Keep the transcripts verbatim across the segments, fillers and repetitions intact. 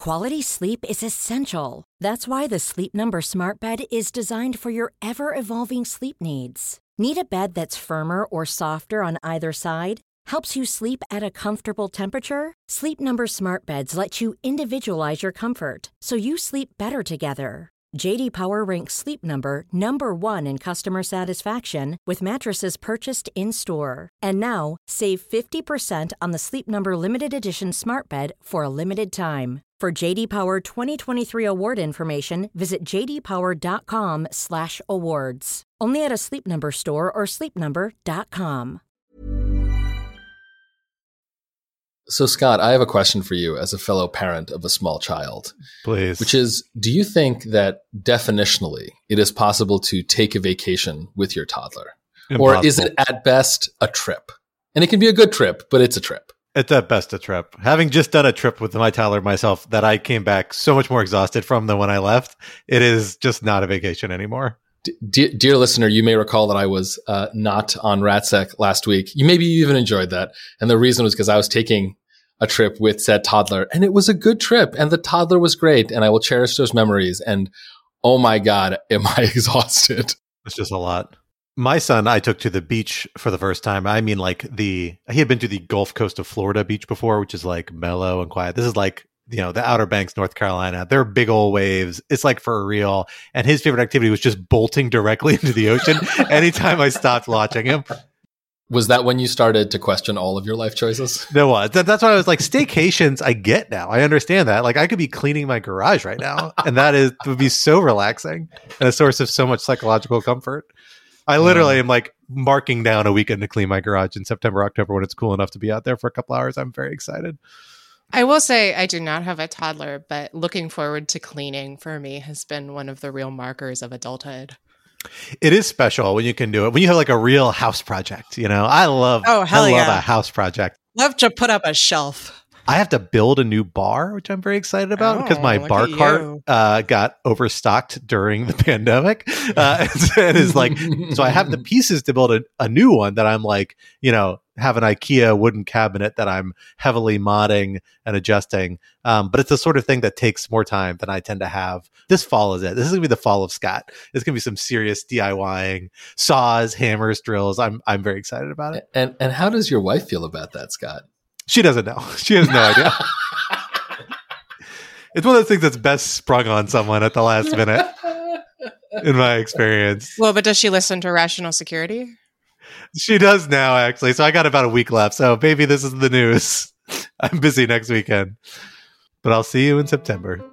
Quality sleep is essential. That's why the Sleep Number Smart Bed is designed for your ever-evolving sleep needs. Need a bed that's firmer or softer on either side? Helps you sleep at a comfortable temperature? Sleep Number Smart Beds let you individualize your comfort, so you sleep better together. J D Power ranks Sleep Number number one in customer satisfaction with mattresses purchased in-store. And now, save fifty percent on the Sleep Number Limited Edition Smart Bed for a limited time. For J D Power twenty twenty-three award information, visit j d power dot com slash awards. Only at a Sleep Number store or sleep number dot com. So, Scott, I have a question for you as a fellow parent of a small child. Please. Which is, do you think that definitionally it is possible to take a vacation with your toddler? Impossible. Or is it at best a trip? And it can be a good trip, but it's a trip. It's at best a trip. Having just done a trip with my toddler myself that I came back so much more exhausted from than when I left, it is just not a vacation anymore. D- dear listener, you may recall that I was uh, not on RATSEC last week. You maybe you even enjoyed that. And the reason was because I was taking a trip with said toddler, and it was a good trip, and the toddler was great, and I will cherish those memories. And oh my God, am I exhausted. It's just a lot. My son, I took to the beach for the first time. I mean, like the, he had been to the Gulf Coast of Florida beach before, which is like mellow and quiet. This is like, you know, the Outer Banks, North Carolina. They're big old waves. It's like for real. And his favorite activity was just bolting directly into the ocean anytime I stopped watching him. Was that when you started to question all of your life choices? There was. That, that's why I was like, staycations, I get now. I understand that. Like, I could be cleaning my garage right now, and that is would be so relaxing and a source of so much psychological comfort. I literally am like marking down a weekend to clean my garage in September, October when it's cool enough to be out there for a couple hours. I'm very excited. I will say I do not have a toddler, but looking forward to cleaning for me has been one of the real markers of adulthood. It is special when you can do it. When you have like a real house project, you know, I love, oh, hell I love yeah. a house project. Love to put up a shelf. I have to build a new bar, which I'm very excited about oh, because my bar cart uh, got overstocked during the pandemic. Uh, and is like, so I have the pieces to build a, a new one that I'm like, you know, have an IKEA wooden cabinet that I'm heavily modding and adjusting. Um, but it's the sort of thing that takes more time than I tend to have. This fall is it. This is going to be the fall of Scott. It's going to be some serious DIYing, saws, hammers, drills. I'm I'm very excited about it. And and how does your wife feel about that, Scott? She doesn't know. She has no idea. It's one of those things that's best sprung on someone at the last minute, in my experience. Well, but does she listen to Rational Security? She does now, actually. So I got about a week left. So maybe this is the news. I'm busy next weekend. But I'll see you in September.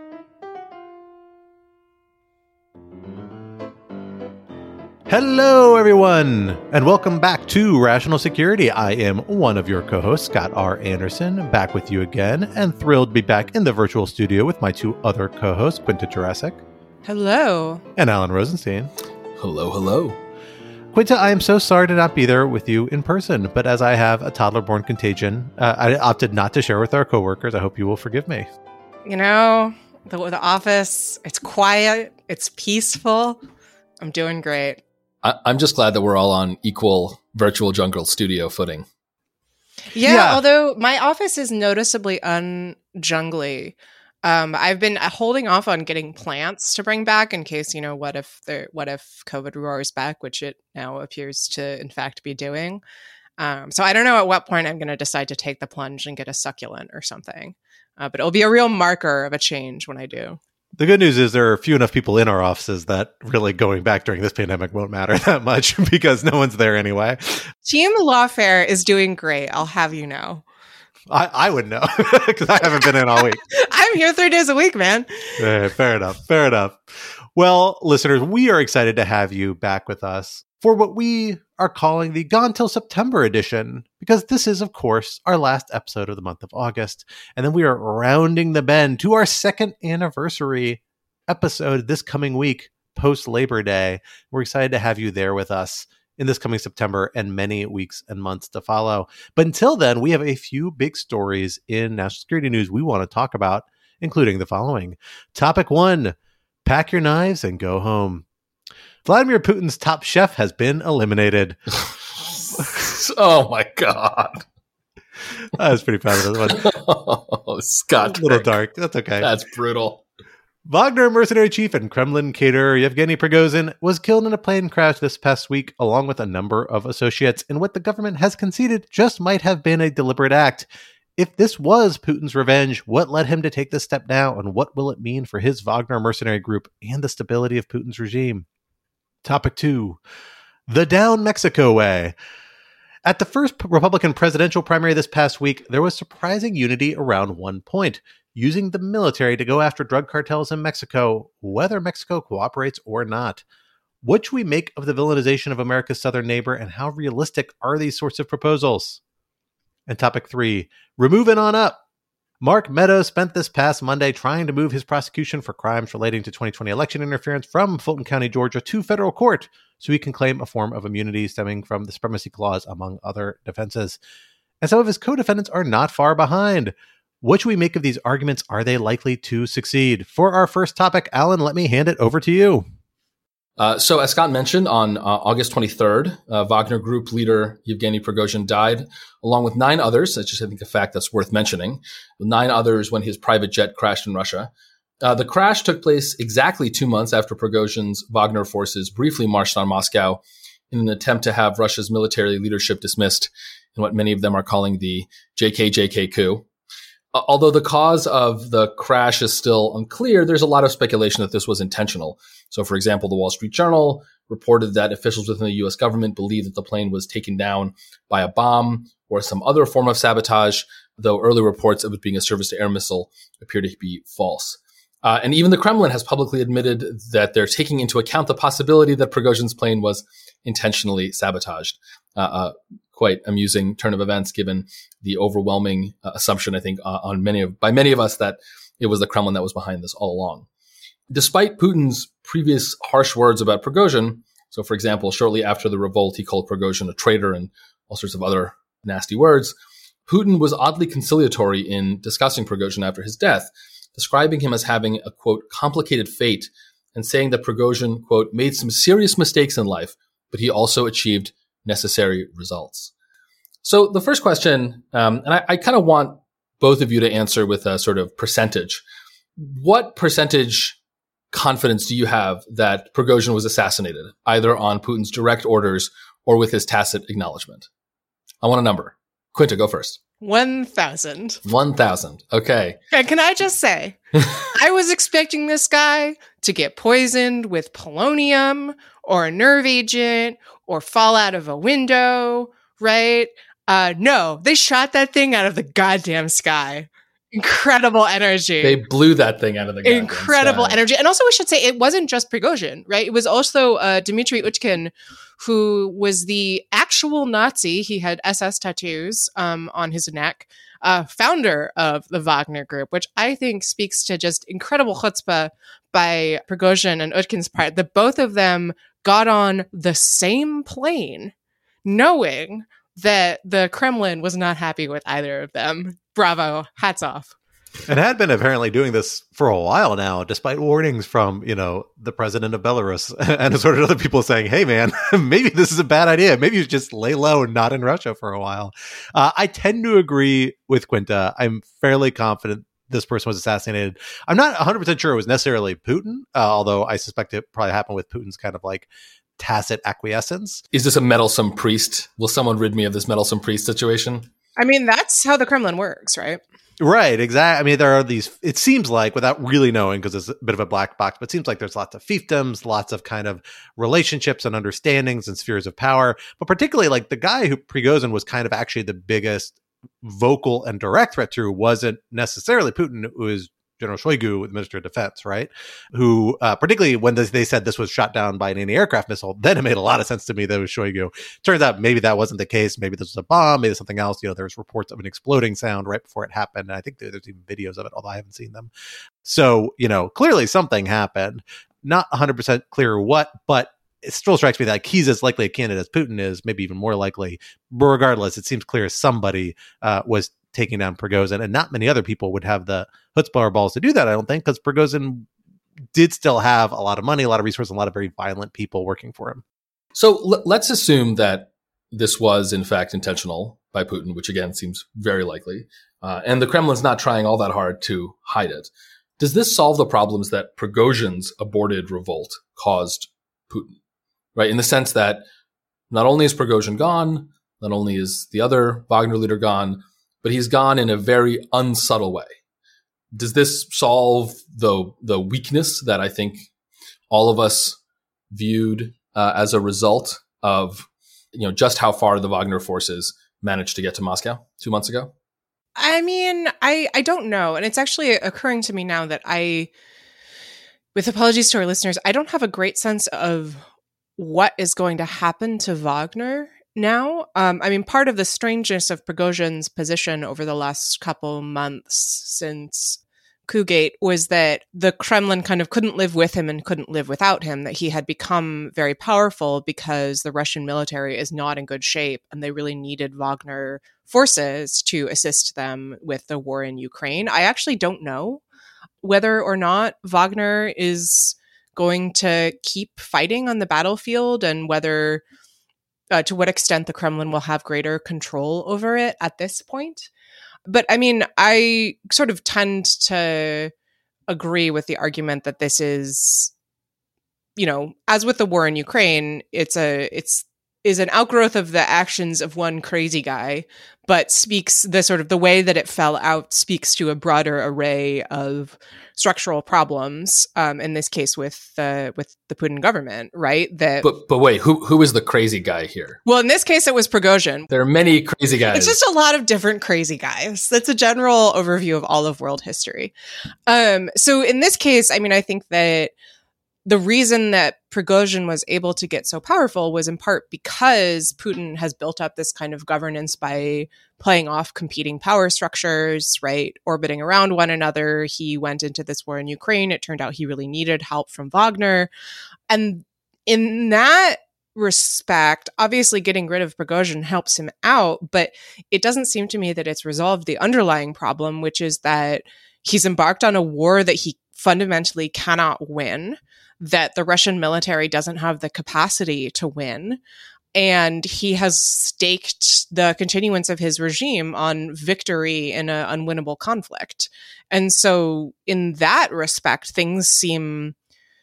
Hello, everyone, and welcome back to Rational Security. I am one of your co-hosts, Scott R. Anderson, back with you again, and thrilled to be back in the virtual studio with my two other co-hosts, Quinta Jurasik. Hello. And Alan Rosenstein. Hello, hello. Quinta, I am so sorry to not be there with you in person, but as I have a toddler-born contagion, uh, I opted not to share with our coworkers. I hope you will forgive me. You know, the, the office, it's quiet, it's peaceful. I'm doing great. I, I'm just glad that we're all on equal virtual jungle studio footing. Yeah, Yeah. although my office is noticeably unjungly. Um, I've been holding off on getting plants to bring back in case, you know, what if there, what if COVID roars back, which it now appears to, in fact, be doing. Um, so I don't know at what point I'm going to decide to take the plunge and get a succulent or something. Uh, but it'll be a real marker of a change when I do. The good news is there are few enough people in our offices that really going back during this pandemic won't matter that much because no one's there anyway. Team Lawfare is doing great, I'll have you know. I, I would know because I haven't been in all week. I'm here three days a week, man. Yeah, fair enough. Fair enough. Well, listeners, we are excited to have you back with us for what we are calling the Gone Till September edition, because this is, of course, our last episode of the month of August. And then we are rounding the bend to our second anniversary episode this coming week, post Labor Day. We're excited to have you there with us in this coming September and many weeks and months to follow. But until then, we have a few big stories in national security news we want to talk about, including the following. Topic one, pack your knives and go home. Vladimir Putin's Top Chef has been eliminated. Oh my God. I was pretty proud of this one. Oh, Scott. A little Kirk. dark. That's okay. That's brutal. Wagner mercenary chief and Kremlin caterer Yevgeny Prigozhin was killed in a plane crash this past week, along with a number of associates, in what the government has conceded just might have been a deliberate act. If this was Putin's revenge, what led him to take this step now, and what will it mean for his Wagner mercenary group and the stability of Putin's regime? Topic two, the down Mexico way. At the first Republican presidential primary this past week, there was surprising unity around one point: using the military to go after drug cartels in Mexico, whether Mexico cooperates or not. What should we make of the villainization of America's southern neighbor, and how realistic are these sorts of proposals? And topic three, removing on up. Mark Meadows spent this past Monday trying to move his prosecution for crimes relating to twenty twenty election interference from Fulton County, Georgia to federal court so he can claim a form of immunity stemming from the Supremacy Clause, among other defenses. And some of his co-defendants are not far behind. What should we make of these arguments? Are they likely to succeed? For our first topic, Alan, let me hand it over to you. Uh, so, as Scott mentioned, on uh, August twenty-third, uh, Wagner Group leader Yevgeny Prigozhin died, along with nine others. That's just, I think, a fact that's worth mentioning. Nine others when his private jet crashed in Russia. Uh, the crash took place exactly two months after Prigozhin's Wagner forces briefly marched on Moscow in an attempt to have Russia's military leadership dismissed in what many of them are calling the J K J K coup. Although the cause of the crash is still unclear, there's a lot of speculation that this was intentional. So, for example, the Wall Street Journal reported that officials within the U S government believe that the plane was taken down by a bomb or some other form of sabotage, though early reports of it being a surface-to-air missile appear to be false. Uh, and even the Kremlin has publicly admitted that they're taking into account the possibility that Prigozhin's plane was intentionally sabotaged. Uh, uh, quite amusing turn of events, given the overwhelming uh, assumption, I think, uh, on many of by many of us that it was the Kremlin that was behind this all along. Despite Putin's previous harsh words about Prigozhin, so for example, shortly after the revolt, he called Prigozhin a traitor and all sorts of other nasty words, Putin was oddly conciliatory in discussing Prigozhin after his death, describing him as having a, quote, complicated fate, and saying that Prigozhin, quote, made some serious mistakes in life, but he also achieved necessary results. So the first question, um, and I, I kind of want both of you to answer with a sort of percentage. What percentage confidence do you have that Prigozhin was assassinated, either on Putin's direct orders or with his tacit acknowledgement? I want a number. Quinta, go first. one thousand. one thousand. Okay. And can I just say, I was expecting this guy to get poisoned with polonium or a nerve agent or fall out of a window, right? Uh, no, they shot that thing out of the goddamn sky. Incredible energy. They blew that thing out of the goddamn Incredible sky. energy. And also, we should say it wasn't just Prigozhin, right? It was also uh, Dmitry Utkin, who was the actual Nazi. He had S S tattoos um, on his neck, uh, founder of the Wagner Group, which I think speaks to just incredible chutzpah by Prigozhin and Utkin's part, that both of them got on the same plane, knowing that the Kremlin was not happy with either of them. Bravo. Hats off. And had been apparently doing this for a while now, despite warnings from, you know, the president of Belarus and sort of other people saying, hey, man, maybe this is a bad idea. Maybe you should just lay low and not in Russia for a while. Uh, I tend to agree with Quinta. I'm fairly confident this person was assassinated. I'm not one hundred percent sure it was necessarily Putin, uh, although I suspect it probably happened with Putin's kind of like tacit acquiescence. Is this a meddlesome priest? Will someone rid me of this meddlesome priest situation? I mean, that's how the Kremlin works, right? Right, exactly. I mean, there are these, it seems like, without really knowing, because it's a bit of a black box, but it seems like there's lots of fiefdoms, lots of kind of relationships and understandings and spheres of power. But particularly, like, the guy who Prigozhin was kind of actually the biggest vocal and direct threat to wasn't necessarily Putin. It was General Shoigu, the Minister of Defense, right? Who, uh, particularly when this, they said this was shot down by an anti-aircraft missile, then it made a lot of sense to me that it was Shoigu. Turns out maybe that wasn't the case. Maybe this was a bomb, maybe something else. You know, there was reports of an exploding sound right before it happened. And I think there's even videos of it, although I haven't seen them. So, you know, clearly something happened. Not one hundred percent clear what, but it still strikes me that like, he's as likely a candidate as Putin is, maybe even more likely. But regardless, it seems clear somebody uh, was taking down Prigozhin, and not many other people would have the chutzpah or balls to do that, I don't think, because Prigozhin did still have a lot of money, a lot of resources, a lot of very violent people working for him. So l- let's assume that this was, in fact, intentional. by Putin, which again seems very likely. Uh, and the Kremlin's not trying all that hard to hide it. Does this solve the problems that Prigozhin's aborted revolt caused Putin? Right? In the sense that not only is Prigozhin gone, not only is the other Wagner leader gone, but he's gone in a very unsubtle way. Does this solve the the weakness that I think all of us viewed uh, as a result of, you know, just how far the Wagner forces managed to get to Moscow two months ago? I mean, I, I don't know. And it's actually occurring to me now that I, with apologies to our listeners, I don't have a great sense of what is going to happen to Wagner now. Um, I mean, part of the strangeness of Prigozhin's position over the last couple months since Cougate was that the Kremlin kind of couldn't live with him and couldn't live without him, that he had become very powerful because the Russian military is not in good shape and they really needed Wagner forces to assist them with the war in Ukraine. I actually don't know whether or not Wagner is going to keep fighting on the battlefield and whether, uh, to what extent the Kremlin will have greater control over it at this point. But I mean, I sort of tend to agree with the argument that this is, you know, as with the war in Ukraine, it's a it's is an outgrowth of the actions of one crazy guy, but speaks the sort of the way that it fell out speaks to a broader array of structural problems. Um, in this case, with the with the Putin government, right? That but but wait, who who is the crazy guy here? Well, in this case, it was Prigozhin. There are many crazy guys. It's just a lot of different crazy guys. That's a general overview of all of world history. Um, so in this case, I mean, I think that the reason that Prigozhin was able to get so powerful was in part because Putin has built up this kind of governance by playing off competing power structures, right? Orbiting around one another. He went into this war in Ukraine. It turned out he really needed help from Wagner. And in that respect, obviously getting rid of Prigozhin helps him out, but it doesn't seem to me that it's resolved the underlying problem, which is that he's embarked on a war that he fundamentally cannot win, that the Russian military doesn't have the capacity to win. And he has staked the continuance of his regime on victory in an unwinnable conflict. And so in that respect, things seem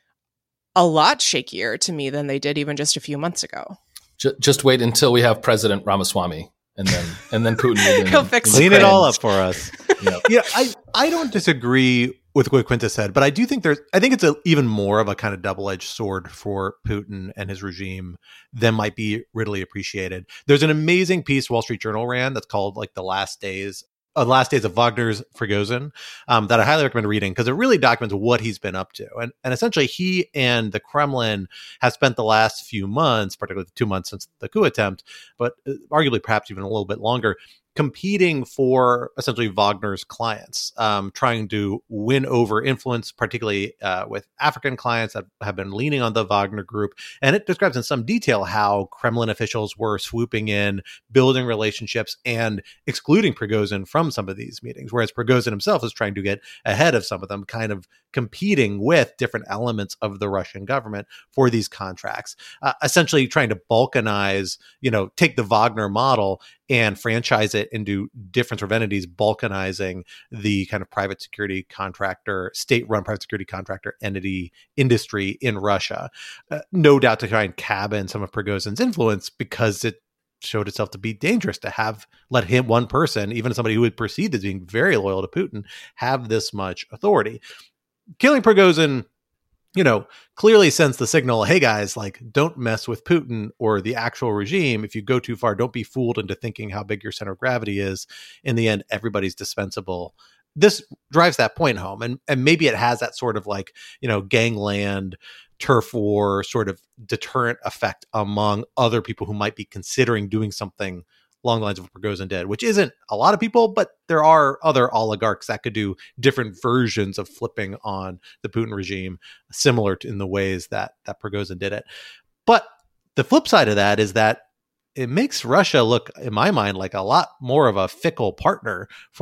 a lot shakier to me than they did even just a few months ago. Just wait until we have President Ramaswamy. And then, and then Putin will He'll fix clean it all up for us. Yep. Yeah, I, I don't disagree with what Quinta said, but I do think there's, I think it's a, even more of a kind of double-edged sword for Putin and his regime than might be readily appreciated. There's an amazing piece Wall Street Journal ran that's called like The Last Days, uh, Last Days of Wagner's Prigozhin, um, that I highly recommend reading because it really documents what he's been up to. And, and essentially he and the Kremlin have spent the last few months, particularly the two months since the coup attempt, but arguably perhaps even a little bit longer, competing for essentially Wagner's clients, um, trying to win over influence, particularly uh, with African clients that have been leaning on the Wagner group. And it describes in some detail how Kremlin officials were swooping in, building relationships, and excluding Prigozhin from some of these meetings, whereas Prigozhin himself is trying to get ahead of some of them, kind of competing with different elements of the Russian government for these contracts, uh, essentially trying to balkanize, you know, take the Wagner model and franchise it into different sort of entities, balkanizing the kind of private security contractor, state-run private security contractor entity industry in Russia. Uh, no doubt to try and cabin some of Prigozhin's influence because it showed itself to be dangerous to have let him, one person, even somebody who would perceived as being very loyal to Putin, have this much authority. Killing Prigozhin, you know, clearly sends the signal, hey guys, like, don't mess with Putin or the actual regime. If you go too far, don't be fooled into thinking how big your center of gravity is. In the end, everybody's dispensable. This drives that point home. And, and maybe it has that sort of like, you know, gangland, turf war sort of deterrent effect among other people who might be considering doing something along the lines of what Prigozhin did, which isn't a lot of people, but there are other oligarchs that could do different versions of flipping on the Putin regime, similar to in the ways that, that Prigozhin did it. But the flip side of that is that it makes Russia look, in my mind, like a lot more of a fickle partner for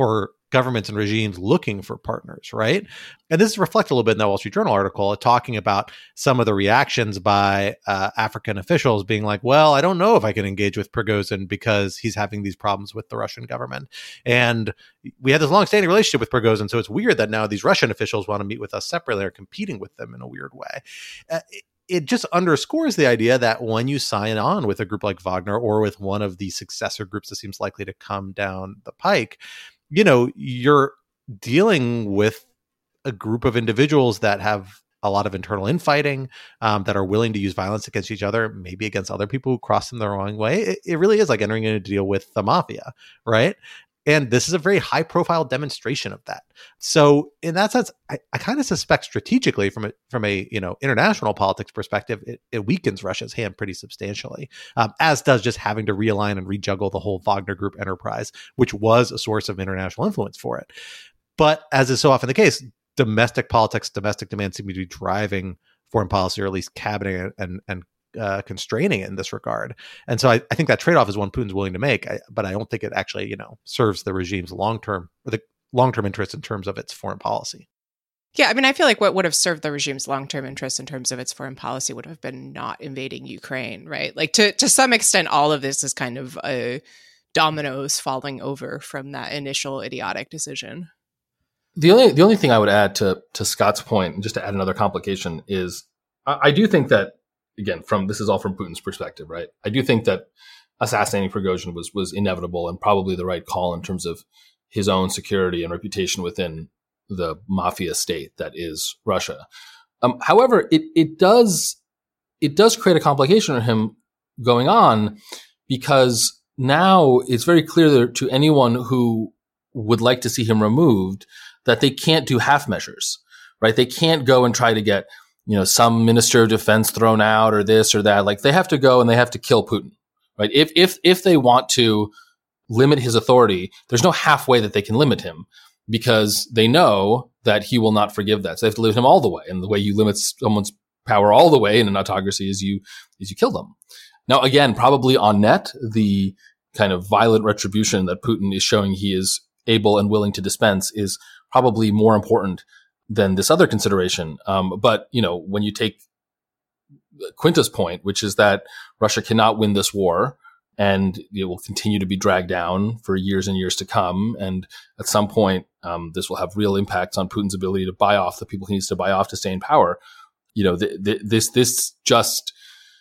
governments and regimes looking for partners, right? And this is reflected a little bit in that Wall Street Journal article, talking about some of the reactions by uh, African officials being like, well, I don't know if I can engage with Prigozhin because he's having these problems with the Russian government. And we had this long-standing relationship with Prigozhin, so it's weird that now these Russian officials want to meet with us separately or competing with them in a weird way. Uh, it, it just underscores the idea that when you sign on with a group like Wagner or with one of the successor groups that seems likely to come down the pike, you know, you're dealing with a group of individuals that have a lot of internal infighting, um, that are willing to use violence against each other, maybe against other people who cross them the wrong way. It, it really is like entering into a deal with the mafia, right? And this is a very high profile demonstration of that. So in that sense, I, I kind of suspect strategically from a, from a, you know, international politics perspective, it, it weakens Russia's hand pretty substantially, um, as does just having to realign and rejuggle the whole Wagner Group enterprise, which was a source of international influence for it. But as is so often the case, domestic politics, domestic demands seem to be driving foreign policy, or at least cabinet and, and Uh, constraining it in this regard. And so I, I think that trade-off is one Putin's willing to make, I, but I don't think it actually, you know, serves the regime's long-term or the long-term interest in terms of its foreign policy. Yeah, I mean, I feel like what would have served the regime's long-term interest in terms of its foreign policy would have been not invading Ukraine, right? Like to to some extent, all of this is kind of uh, dominoes falling over from that initial idiotic decision. The only the only thing I would add to to Scott's point, and just to add another complication, is I, I do think that, again, from this is all from Putin's perspective, right? I do think that assassinating Prigozhin was was inevitable and probably the right call in terms of his own security and reputation within the mafia state that is Russia. Um, however, it it does it does create a complication for him going on, because now it's very clear to anyone who would like to see him removed that they can't do half measures, right? They can't go and try to get, you know, some minister of defense thrown out or this or that. Like, they have to go and they have to kill Putin, right? If, if, if they want to limit his authority, there's no halfway that they can limit him, because they know that he will not forgive that. So they have to limit him all the way. And the way you limit someone's power all the way in an autocracy is you, is you kill them. Now, again, probably on net, the kind of violent retribution that Putin is showing he is able and willing to dispense is probably more important than this other consideration. Um, but, you know, when you take Quinta's point, which is that Russia cannot win this war and it will continue to be dragged down for years and years to come. And at some point, um, this will have real impacts on Putin's ability to buy off the people he needs to buy off to stay in power. You know, th- th- this, this just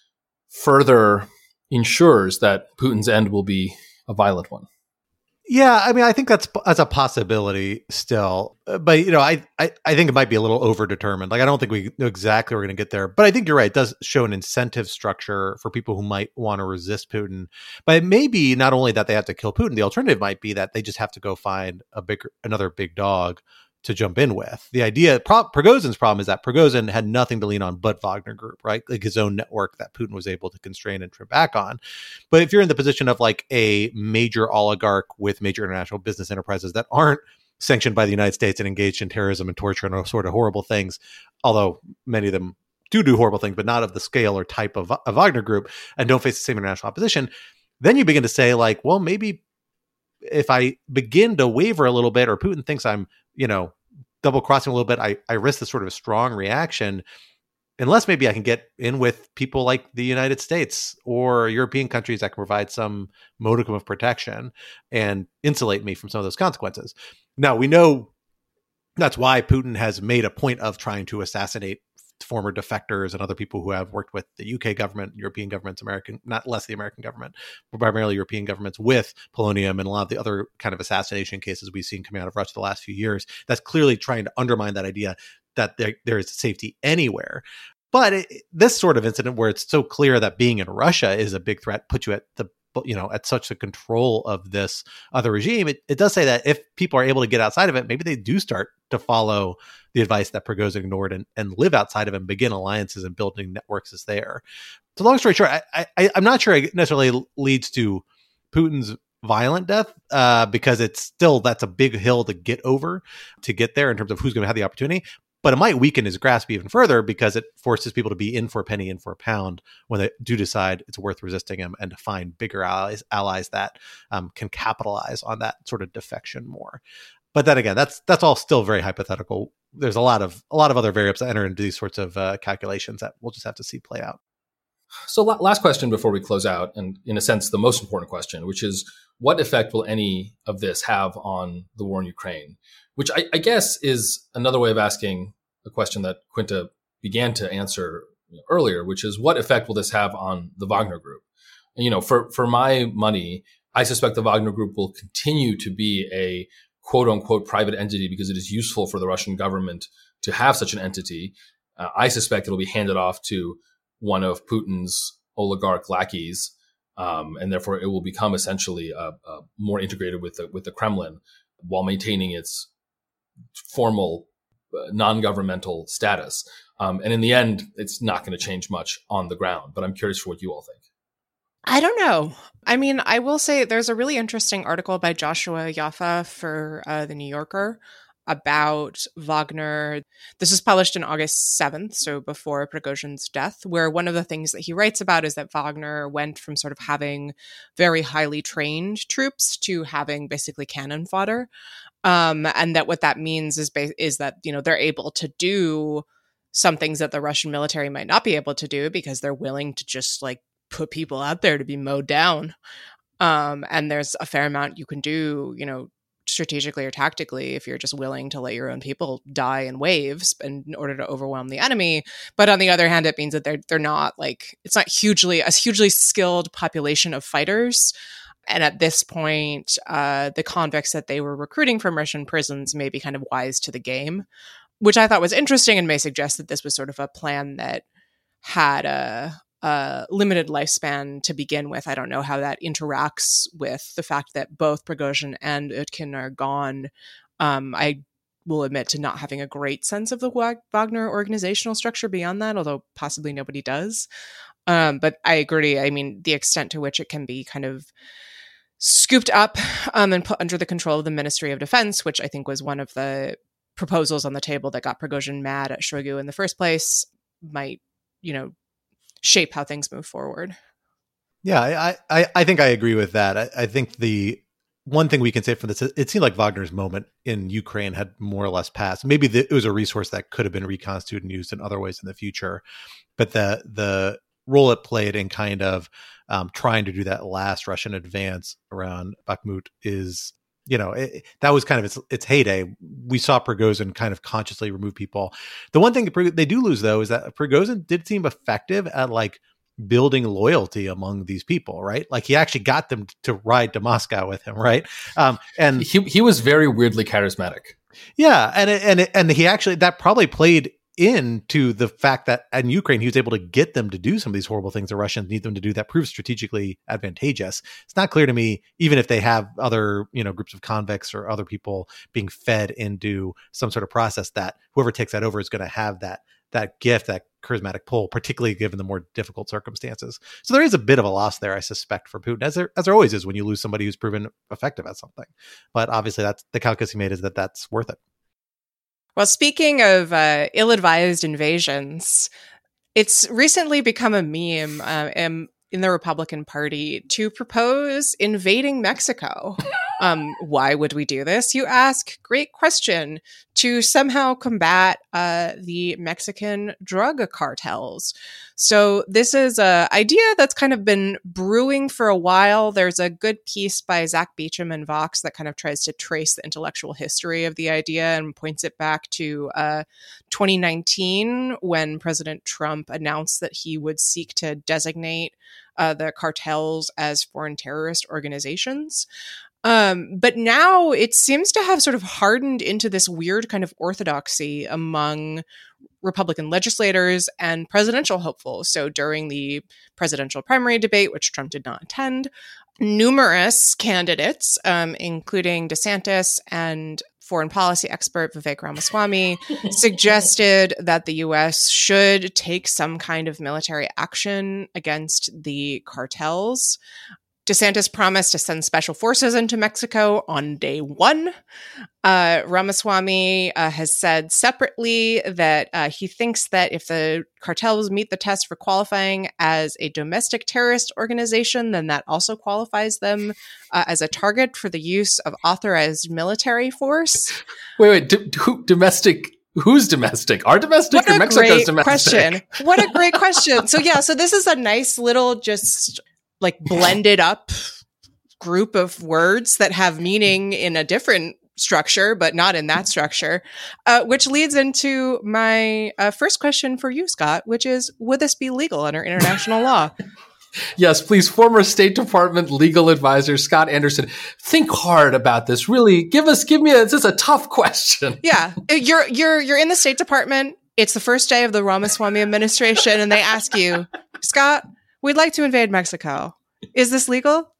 further ensures that Putin's end will be a violent one. Yeah, I mean, I think that's that's a possibility still, but you know, I, I I think it might be a little overdetermined. Like, I don't think we know exactly we're going to get there, but I think you're right. It does show an incentive structure for people who might want to resist Putin. But it may be not only that they have to kill Putin; the alternative might be that they just have to go find a bigger, another big dog to jump in with. The idea, Pro- Prigozhin's problem is that Prigozhin had nothing to lean on but Wagner Group, right? Like his own network that Putin was able to constrain and trim back on. But if you're in the position of like a major oligarch with major international business enterprises that aren't sanctioned by the United States and engaged in terrorism and torture and all sort of horrible things, although many of them do do horrible things, but not of the scale or type of a Wagner Group, and don't face the same international opposition, then you begin to say like, well, maybe if I begin to waver a little bit, or Putin thinks I'm, you know, double crossing a little bit, I, I risk this sort of a strong reaction, unless maybe I can get in with people like the United States or European countries that can provide some modicum of protection and insulate me from some of those consequences. Now, we know that's why Putin has made a point of trying to assassinate former defectors and other people who have worked with the U K government, European governments, American, not less the American government, but primarily European governments, with polonium and a lot of the other kind of assassination cases we've seen coming out of Russia the last few years. That's clearly trying to undermine that idea that there, there is safety anywhere. But it, this sort of incident where it's so clear that being in Russia is a big threat puts you at the, you know, at such a control of this other regime. It, it does say that if people are able to get outside of it, maybe they do start to follow the advice that Prigozhin ignored and, and live outside of it and begin alliances and building networks as there. So long story short, I, I, I'm not sure it necessarily leads to Putin's violent death, uh, because it's still, that's a big hill to get over to get there in terms of who's going to have the opportunity. But it might weaken his grasp even further, because it forces people to be in for a penny, in for a pound, when they do decide it's worth resisting him, and to find bigger allies, allies that um, can capitalize on that sort of defection more. But then again, that's that's all still very hypothetical. There's a lot of a lot of other variables that enter into these sorts of uh, calculations that we'll just have to see play out. So last question before we close out, and in a sense, the most important question, which is what effect will any of this have on the war in Ukraine? Which I, I guess is another way of asking a question that Quinta began to answer earlier, which is what effect will this have on the Wagner Group? And, you know, for, for my money, I suspect the Wagner Group will continue to be a quote unquote private entity because it is useful for the Russian government to have such an entity. Uh, I suspect it'll be handed off to one of Putin's oligarch lackeys, um, and therefore it will become essentially uh, uh, more integrated with the, with the Kremlin while maintaining its formal uh, non-governmental status. Um, and in the end, it's not going to change much on the ground. But I'm curious for what you all think. I don't know. I mean, I will say there's a really interesting article by Joshua Yaffa for uh, The New Yorker about Wagner. This was published on August seventh, so before Prigozhin's death, where one of the things that he writes about is that Wagner went from sort of having very highly trained troops to having basically cannon fodder. Um, and that what that means is, ba- is that, you know, they're able to do some things that the Russian military might not be able to do because they're willing to just like put people out there to be mowed down. Um, and there's a fair amount you can do, you know, strategically or tactically if you're just willing to let your own people die in waves in order to overwhelm the enemy. But on the other hand, it means that they're they're not like, it's not hugely a hugely skilled population of fighters. And at this point, uh, the convicts that they were recruiting from Russian prisons may be kind of wise to the game, which I thought was interesting and may suggest that this was sort of a plan that had a Uh, limited lifespan to begin with. I don't know how that interacts with the fact that both Prigozhin and Utkin are gone. Um, I will admit to not having a great sense of the Wagner organizational structure beyond that, although possibly nobody does. Um, but I agree. I mean, the extent to which it can be kind of scooped up um, and put under the control of the Ministry of Defense, which I think was one of the proposals on the table that got Prigozhin mad at Shoigu in the first place, might, you know, shape how things move forward. Yeah, I, I, I think I agree with that. I, I think the one thing we can say from this, it seemed like Wagner's moment in Ukraine had more or less passed. Maybe the, it was a resource that could have been reconstituted and used in other ways in the future. But the the role it played in kind of um, trying to do that last Russian advance around Bakhmut is, you know, it, that was kind of its, its heyday. We saw Prigozhin kind of consciously remove people. The one thing they do lose, though, is that Prigozhin did seem effective at like building loyalty among these people, right? Like he actually got them to ride to Moscow with him, right? Um, and he he was very weirdly charismatic. Yeah, and it, and it, and he actually that probably played into the fact that in Ukraine he was able to get them to do some of these horrible things the Russians need them to do that proves strategically advantageous. It's not clear to me, even if they have other, you know, groups of convicts or other people being fed into some sort of process, that whoever takes that over is going to have that that gift, that charismatic pull, particularly given the more difficult circumstances. So there is a bit of a loss there, I suspect, for Putin, as there as there always is when you lose somebody who's proven effective at something. But obviously, that's the calculus he made is that that's worth it. Well, speaking of uh, ill-advised invasions, it's recently become a meme uh, in, in the Republican Party to propose invading Mexico. Um, why would we do this, you ask? Great question. To somehow combat uh, the Mexican drug cartels. So this is an idea that's kind of been brewing for a while. There's a good piece by Zach Beecham and Vox that kind of tries to trace the intellectual history of the idea and points it back to uh, twenty nineteen when President Trump announced that he would seek to designate uh, the cartels as foreign terrorist organizations. Um, but now it seems to have sort of hardened into this weird kind of orthodoxy among Republican legislators and presidential hopefuls. So during the presidential primary debate, which Trump did not attend, numerous candidates, um, including DeSantis and foreign policy expert Vivek Ramaswamy, suggested that the U S should take some kind of military action against the cartels. DeSantis promised to send special forces into Mexico on day one. Uh, Ramaswamy uh, has said separately that uh, he thinks that if the cartels meet the test for qualifying as a domestic terrorist organization, then that also qualifies them uh, as a target for the use of authorized military force. Wait, wait, do, do, domestic... Who's domestic? Our domestic what or Mexico's domestic? Question. What a great question. So yeah, so this is a nice little just like blended up group of words that have meaning in a different structure, but not in that structure, uh, which leads into my uh, first question for you, Scott, which is, would this be legal under international law? Yes, please. Former State Department legal advisor Scott Anderson, think hard about this. Really, give us, give me a. This is a tough question. Yeah, you're you're you're in the State Department. It's the first day of the Ramaswamy administration, and they ask you, Scott, we'd like to invade Mexico. Is this legal?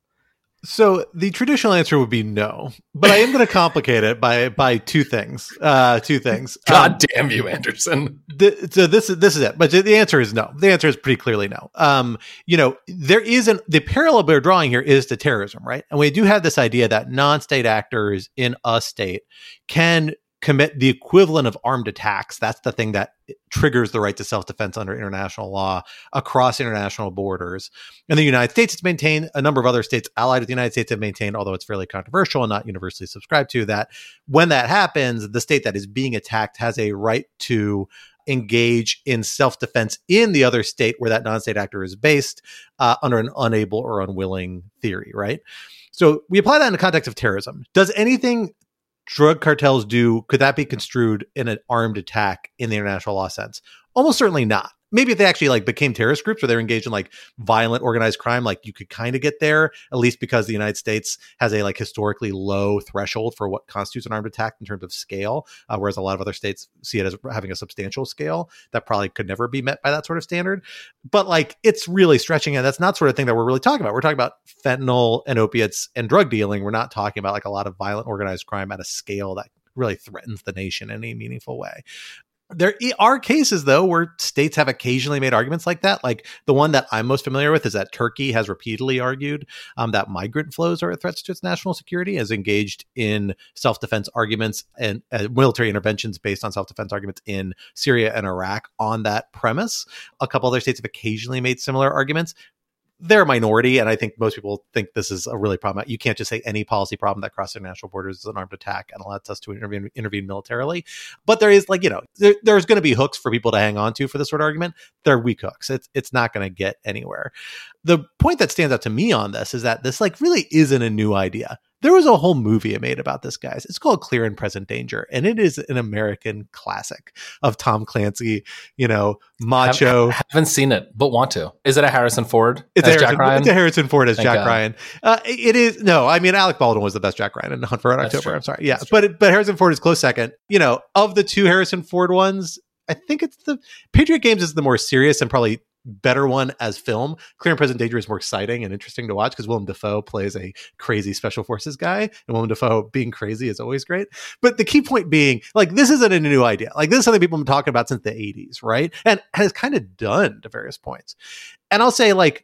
So the traditional answer would be no, but I am going to complicate it by by two things. Uh, two things. God um, damn you, Anderson. The, so this is this is it, but the answer is no. The answer is pretty clearly no. Um, you know, there isn't the parallel we're drawing here is to terrorism, right? And we do have this idea that non-state actors in a state can commit the equivalent of armed attacks. That's the thing that triggers the right to self-defense under international law across international borders. And the United States has maintained, a number of other states allied with the United States have maintained, although it's fairly controversial and not universally subscribed to, that when that happens, the state that is being attacked has a right to engage in self-defense in the other state where that non-state actor is based uh, under an unable or unwilling theory, right? So we apply that in the context of terrorism. Does anything drug cartels do, could that be construed in an armed attack in the international law sense? Almost certainly not. Maybe if they actually like became terrorist groups or they're engaged in like violent organized crime, like you could kind of get there, at least because the United States has a like historically low threshold for what constitutes an armed attack in terms of scale, uh, whereas a lot of other states see it as having a substantial scale that probably could never be met by that sort of standard. But like it's really stretching it. That's not sort of thing that we're really talking about. We're talking about fentanyl and opiates and drug dealing. We're not talking about like a lot of violent organized crime at a scale that really threatens the nation in any meaningful way. There are cases, though, where states have occasionally made arguments like that. Like the one that I'm most familiar with is that Turkey has repeatedly argued um, that migrant flows are a threat to its national security, has engaged in self-defense arguments and uh, military interventions based on self-defense arguments in Syria and Iraq on that premise. A couple other states have occasionally made similar arguments. They're a minority, and I think most people think this is a really problem. You can't just say any policy problem that crosses international borders is an armed attack and allows us to intervene, intervene militarily. But there is like, you know, there, there's going to be hooks for people to hang on to for this sort of argument. They're weak hooks. It's, it's not going to get anywhere. The point that stands out to me on this is that this like really isn't a new idea. There was a whole movie made about this, guys. It's called Clear and Present Danger, and it is an American classic of Tom Clancy, you know, macho. Have, haven't seen it, but want to. Is it a Harrison Ford it's as Harrison, Jack Ryan? It's a Harrison Ford as Thank Jack God. Ryan. Uh, it is, no, I mean, Alec Baldwin was the best Jack Ryan in Hunt for Red That's October. true. I'm sorry. Yeah, That's but but Harrison Ford is close second. You know, of the two Harrison Ford ones, I think it's the Patriot Games is the more serious and probably better one as film. Clear and Present Danger is more exciting and interesting to watch because Willem Dafoe plays a crazy special forces guy, and Willem Dafoe being crazy is always great. But the key point being, like, this isn't a new idea. Like, this is something people have been talking about since the eighties, right? And has kind of done to various points. And I'll say, like,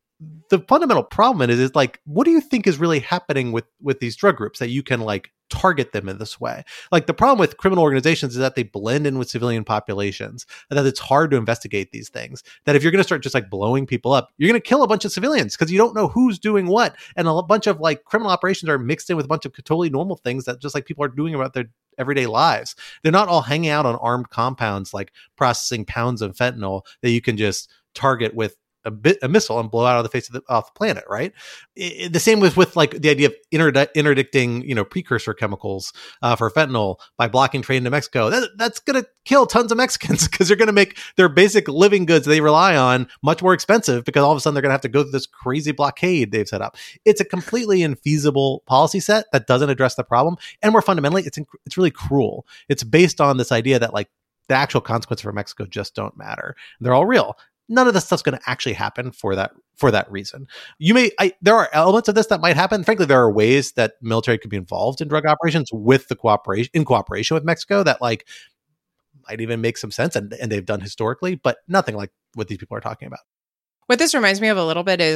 the fundamental problem is, is like, what do you think is really happening with with these drug groups that you can like target them in this way? Like the problem with criminal organizations is that they blend in with civilian populations, and that it's hard to investigate these things. That if you're going to start just like blowing people up, you're going to kill a bunch of civilians because you don't know who's doing what, and a bunch of like criminal operations are mixed in with a bunch of totally normal things that just like people are doing about their everyday lives. They're not all hanging out on armed compounds like processing pounds of fentanyl that you can just target with a bit a missile and blow out of the face of the, off the planet, right? It, the same with with like the idea of interdi- interdicting, you know, precursor chemicals uh, for fentanyl by blocking trade into Mexico. That, that's going to kill tons of Mexicans because they're going to make their basic living goods they rely on much more expensive because all of a sudden they're going to have to go through this crazy blockade they've set up. It's a completely infeasible policy set that doesn't address the problem, and more fundamentally, it's inc- it's really cruel. It's based on this idea that like the actual consequences for Mexico just don't matter. They're all real. None of this stuff's going to actually happen for that for that reason. You may I, there are elements of this that might happen. Frankly, there are ways that military could be involved in drug operations with the cooperation in cooperation with Mexico that like might even make some sense, and, and they've done historically, but nothing like what these people are talking about. What this reminds me of a little bit is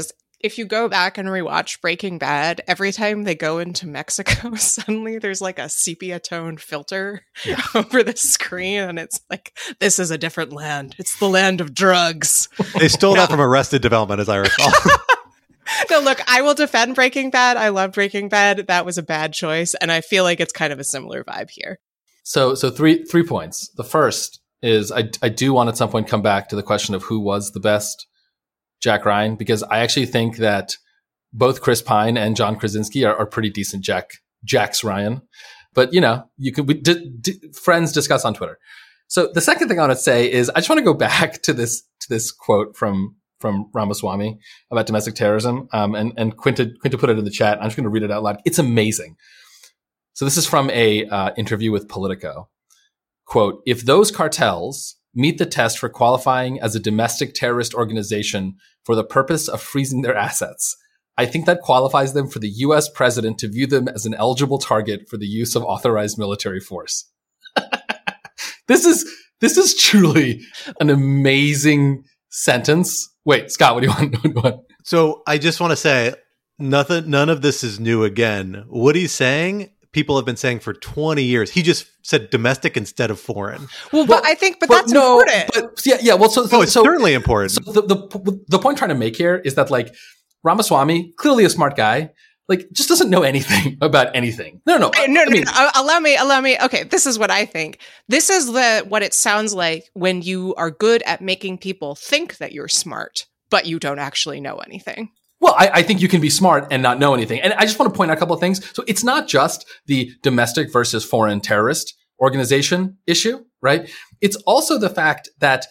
if you go back and rewatch Breaking Bad, every time they go into Mexico, suddenly there's like a sepia toned filter yeah. over the screen. And it's like, this is a different land. It's the land of drugs. They stole that from Arrested Development, as I recall. No, look, I will defend Breaking Bad. I love Breaking Bad. That was a bad choice. And I feel like it's kind of a similar vibe here. So, so three, three points. The first is I, I do want at some point come back to the question of who was the best Jack Ryan, because I actually think that both Chris Pine and John Krasinski are, are pretty decent Jack Jacks Ryan. But, you know, you can we, d- d- friends discuss on Twitter. So the second thing I want to say is I just want to go back to this to this quote from from Ramaswamy about domestic terrorism. Um, and and Quinta Quinta put it in the chat. I'm just going to read it out loud. It's amazing. So this is from a uh, interview with Politico. Quote, if those cartels meet the test for qualifying as a domestic terrorist organization for the purpose of freezing their assets, I think that qualifies them for the U S president to view them as an eligible target for the use of authorized military force. This is, this is truly an amazing sentence. Wait, Scott, what do you want? What do you want? So I just want to say nothing, none of this is new again. What he's saying, people have been saying for twenty years. He just said domestic instead of foreign. Well, but well, I think, but, but that's no, important. But yeah, yeah. Well, so, so oh, it's so, certainly important. So the, the the point I'm trying to make here is that like Ramaswamy, clearly a smart guy, like just doesn't know anything about anything. No, no, okay, no, I no, mean, no. Allow me, allow me. Okay, this is what I think. This is the what it sounds like when you are good at making people think that you're smart, but you don't actually know anything. Well, I, I think you can be smart and not know anything. And I just want to point out a couple of things. So it's not just the domestic versus foreign terrorist organization issue, right? It's also the fact that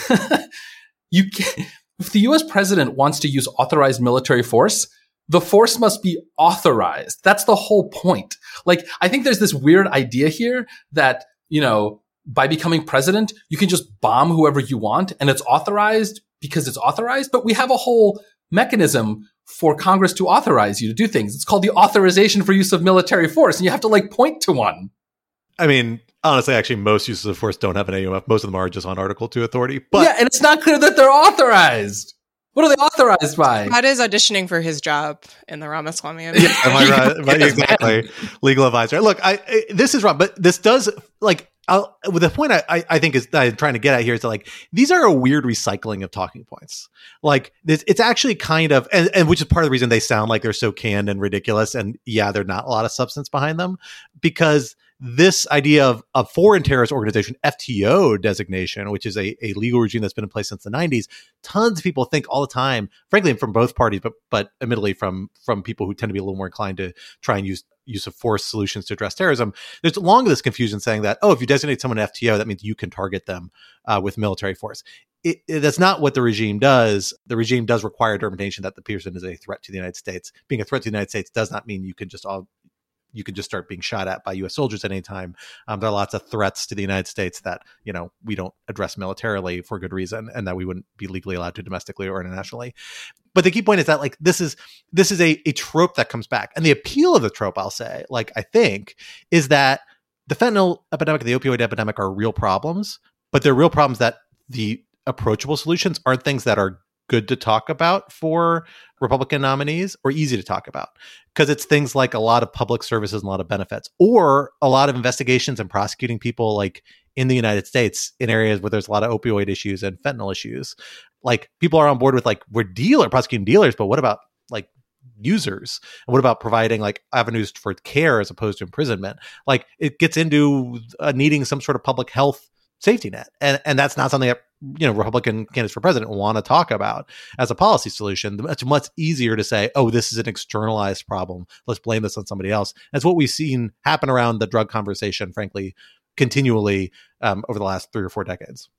you can, if the U S president wants to use authorized military force, the force must be authorized. That's the whole point. Like, I think there's this weird idea here that, you know, by becoming president, you can just bomb whoever you want and it's authorized because it's authorized. But we have a whole mechanism for Congress to authorize you to do things. It's called the authorization for use of military force. And you have to like point to one. I mean, honestly, actually, most uses of force don't have an A U M F. Most of them are just on Article two authority. But yeah, and it's not clear that they're authorized. What are they authorized by? Scott is auditioning for his job in the Ramaswamy. Yeah, am I right? Yes, exactly. Legal advisor. Look, I, I this is wrong, but this does like I'll, with the point I, I, I think is that I'm trying to get at here is that like these are a weird recycling of talking points. Like this, it's actually kind of and, and which is part of the reason they sound like they're so canned and ridiculous. And yeah, there's not a lot of substance behind them because this idea of a foreign terrorist organization, F T O designation, which is a, a legal regime that's been in place since the nineties, tons of people think all the time, frankly, from both parties, but but admittedly from from people who tend to be a little more inclined to try and use use of force solutions to address terrorism. There's long this confusion saying that, oh, if you designate someone F T O, that means you can target them uh, with military force. It, it, that's not what the regime does. The regime does require determination that the person is a threat to the United States. Being a threat to the United States does not mean you can just all you could just start being shot at by U S soldiers at any time. Um, there are lots of threats to the United States that, you know, we don't address militarily for good reason and that we wouldn't be legally allowed to domestically or internationally. But the key point is that like this is this is a, a trope that comes back. And the appeal of the trope, I'll say, like I think, is that the fentanyl epidemic and the opioid epidemic are real problems, but they're real problems that the approachable solutions aren't things that are good to talk about for Republican nominees or easy to talk about because it's things like a lot of public services and a lot of benefits or a lot of investigations and prosecuting people like in the United States in areas where there's a lot of opioid issues and fentanyl issues. Like people are on board with like we're dealer prosecuting dealers, but what about like users? And what about providing like avenues for care as opposed to imprisonment? Like it gets into uh, needing some sort of public health safety net. And and that's not something that, you know, Republican candidates for president want to talk about as a policy solution. It's much easier to say, oh, this is an externalized problem. Let's blame this on somebody else. That's what we've seen happen around the drug conversation, frankly, continually um, over the last three or four decades.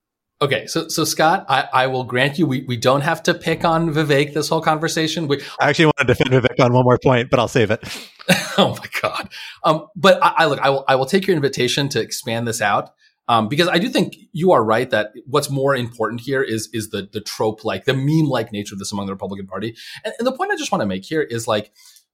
Okay, so so Scott, I, I will grant you we, we don't have to pick on Vivek this whole conversation. We, I actually want to defend Vivek on one more point, but I'll save it. Oh my God! Um, but I, I look, I will I will take your invitation to expand this out. Um, because I do think you are right that what's more important here is is the the trope like the meme like nature of this among the Republican Party. And, and the point I just want to make here is like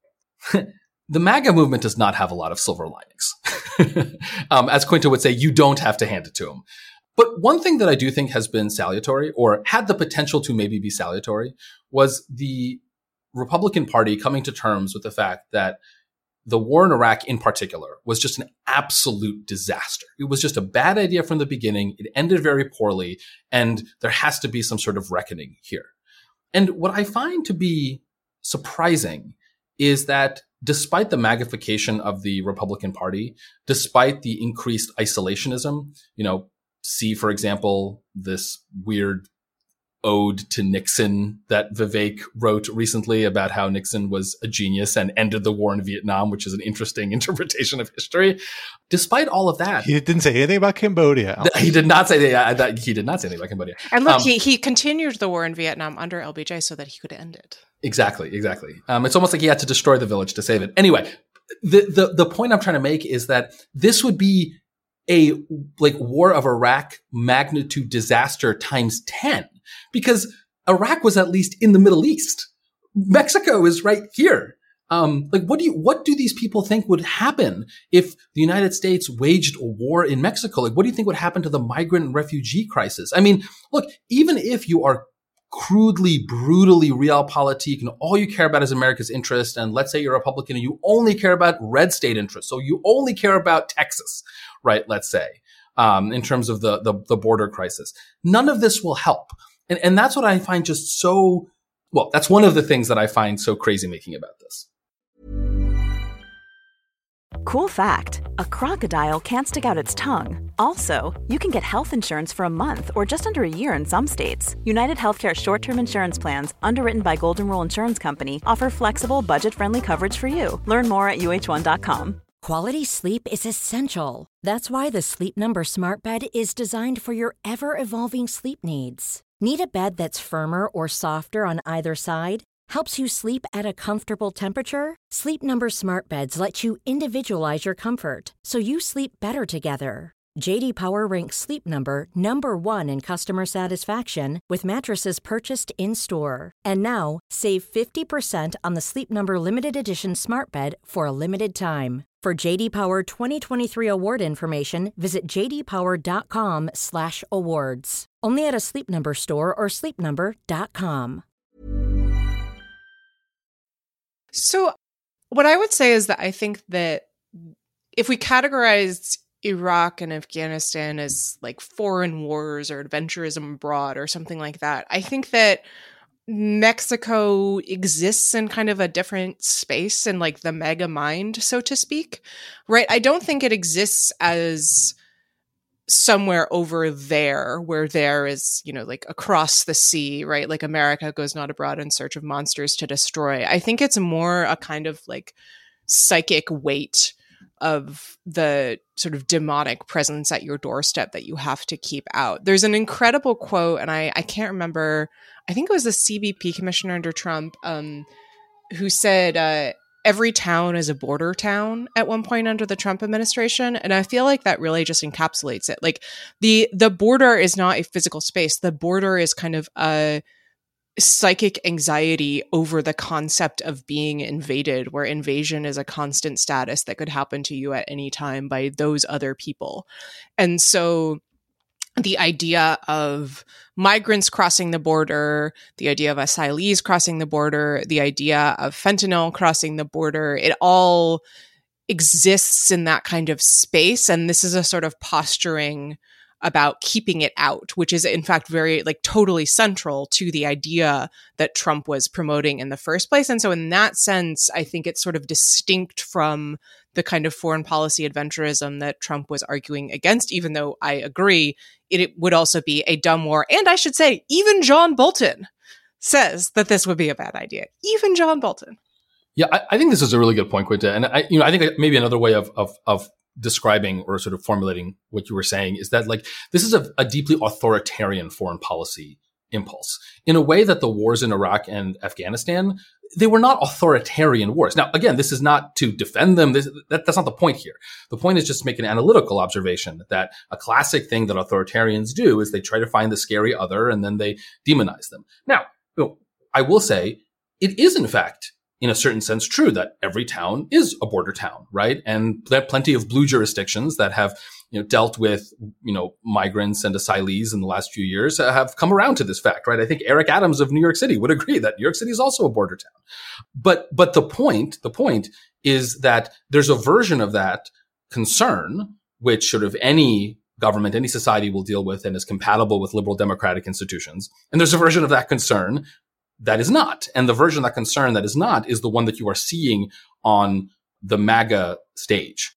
the MAGA movement does not have a lot of silver linings. um, as Quinta would say, you don't have to hand it to them. But one thing that I do think has been salutary or had the potential to maybe be salutary was the Republican Party coming to terms with the fact that the war in Iraq in particular was just an absolute disaster. It was just a bad idea from the beginning. It ended very poorly, and there has to be some sort of reckoning here. And what I find to be surprising is that despite the magnification of the Republican Party, despite the increased isolationism, you know, see, for example, this weird ode to Nixon that Vivek wrote recently about how Nixon was a genius and ended the war in Vietnam, which is an interesting interpretation of history. Despite all of that, he didn't say anything about Cambodia. He did not say that. He did not say anything about Cambodia. And look, um, he he continued the war in Vietnam under L B J so that he could end it. Exactly, exactly. Um, it's almost like he had to destroy the village to save it. Anyway, the the the point I'm trying to make is that this would be a like war of Iraq magnitude disaster times ten. Because Iraq was at least in the Middle East. Mexico is right here. Um, like, what do you, what do these people think would happen if the United States waged a war in Mexico? Like, what do you think would happen to the migrant and refugee crisis? I mean, look, even if you are crudely, brutally realpolitik and all you care about is America's interest, and let's say you're a Republican and you only care about red state interests, so you only care about Texas, right? Let's say, um, in terms of the, the, the border crisis, none of this will help. And, and that's what I find just so, well, that's one of the things that I find so crazy making about this. Cool fact, a crocodile can't stick out its tongue. Also, you can get health insurance for a month or just under a year in some states. United Healthcare short-term insurance plans, underwritten by Golden Rule Insurance Company, offer flexible, budget-friendly coverage for you. Learn more at U H one dot com. Quality sleep is essential. That's why the Sleep Number Smart Bed is designed for your ever-evolving sleep needs. Need a bed that's firmer or softer on either side? Helps you sleep at a comfortable temperature? Sleep Number Smart Beds let you individualize your comfort, so you sleep better together. J D Power ranks Sleep Number number one in customer satisfaction with mattresses purchased in-store. And now, save fifty percent on the Sleep Number Limited Edition Smart Bed for a limited time. For J D Power twenty twenty-three award information, visit j d power dot com slash awards. Only at a Sleep Number store or sleep number dot com. So what I would say is that I think that if we categorized Iraq and Afghanistan as like foreign wars or adventurism abroad or something like that, I think that Mexico exists in kind of a different space in like the mega mind, so to speak, right? I don't think it exists as somewhere over there where there is, you know, like across the sea, right? Like America goes not abroad in search of monsters to destroy. I think it's more a kind of like psychic weight of the sort of demonic presence at your doorstep that you have to keep out. There's an incredible quote, and I, I can't remember, I think it was the C B P commissioner under Trump, um, who said, uh, every town is a border town at one point under the Trump administration. And I feel like that really just encapsulates it. Like the, the border is not a physical space. The border is kind of a psychic anxiety over the concept of being invaded, where invasion is a constant status that could happen to you at any time by those other people. And so the idea of migrants crossing the border, the idea of asylees crossing the border, the idea of fentanyl crossing the border, it all exists in that kind of space. And this is a sort of posturing about keeping it out, which is in fact very like totally central to the idea that Trump was promoting in the first place. And so in that sense, I think it's sort of distinct from the kind of foreign policy adventurism that Trump was arguing against, even though I agree it, it would also be a dumb war. And I should say, even John Bolton says that this would be a bad idea. Even John Bolton. Yeah, I, I think this is a really good point, Quinta. And I, you know, I think maybe another way of, of, of describing or sort of formulating what you were saying is that like this is a, a deeply authoritarian foreign policy impulse in a way that the wars in Iraq and Afghanistan, they were not authoritarian wars. Now, again, this is not to defend them. This, that, that's not the point here. The point is just to make an analytical observation that a classic thing that authoritarians do is they try to find the scary other and then they demonize them. Now, you know, I will say it is in fact in a certain sense true that every town is a border town, right? And there are plenty of blue jurisdictions that have you know, dealt with, you know, migrants and asylees in the last few years uh, have come around to this fact, right? I think Eric Adams of New York City would agree that New York City is also a border town. But, but the point, the point is that there's a version of that concern, which sort of any government, any society will deal with and is compatible with liberal democratic institutions. And there's a version of that concern that is not. And the version of that concern that is not is the one that you are seeing on the MAGA stage.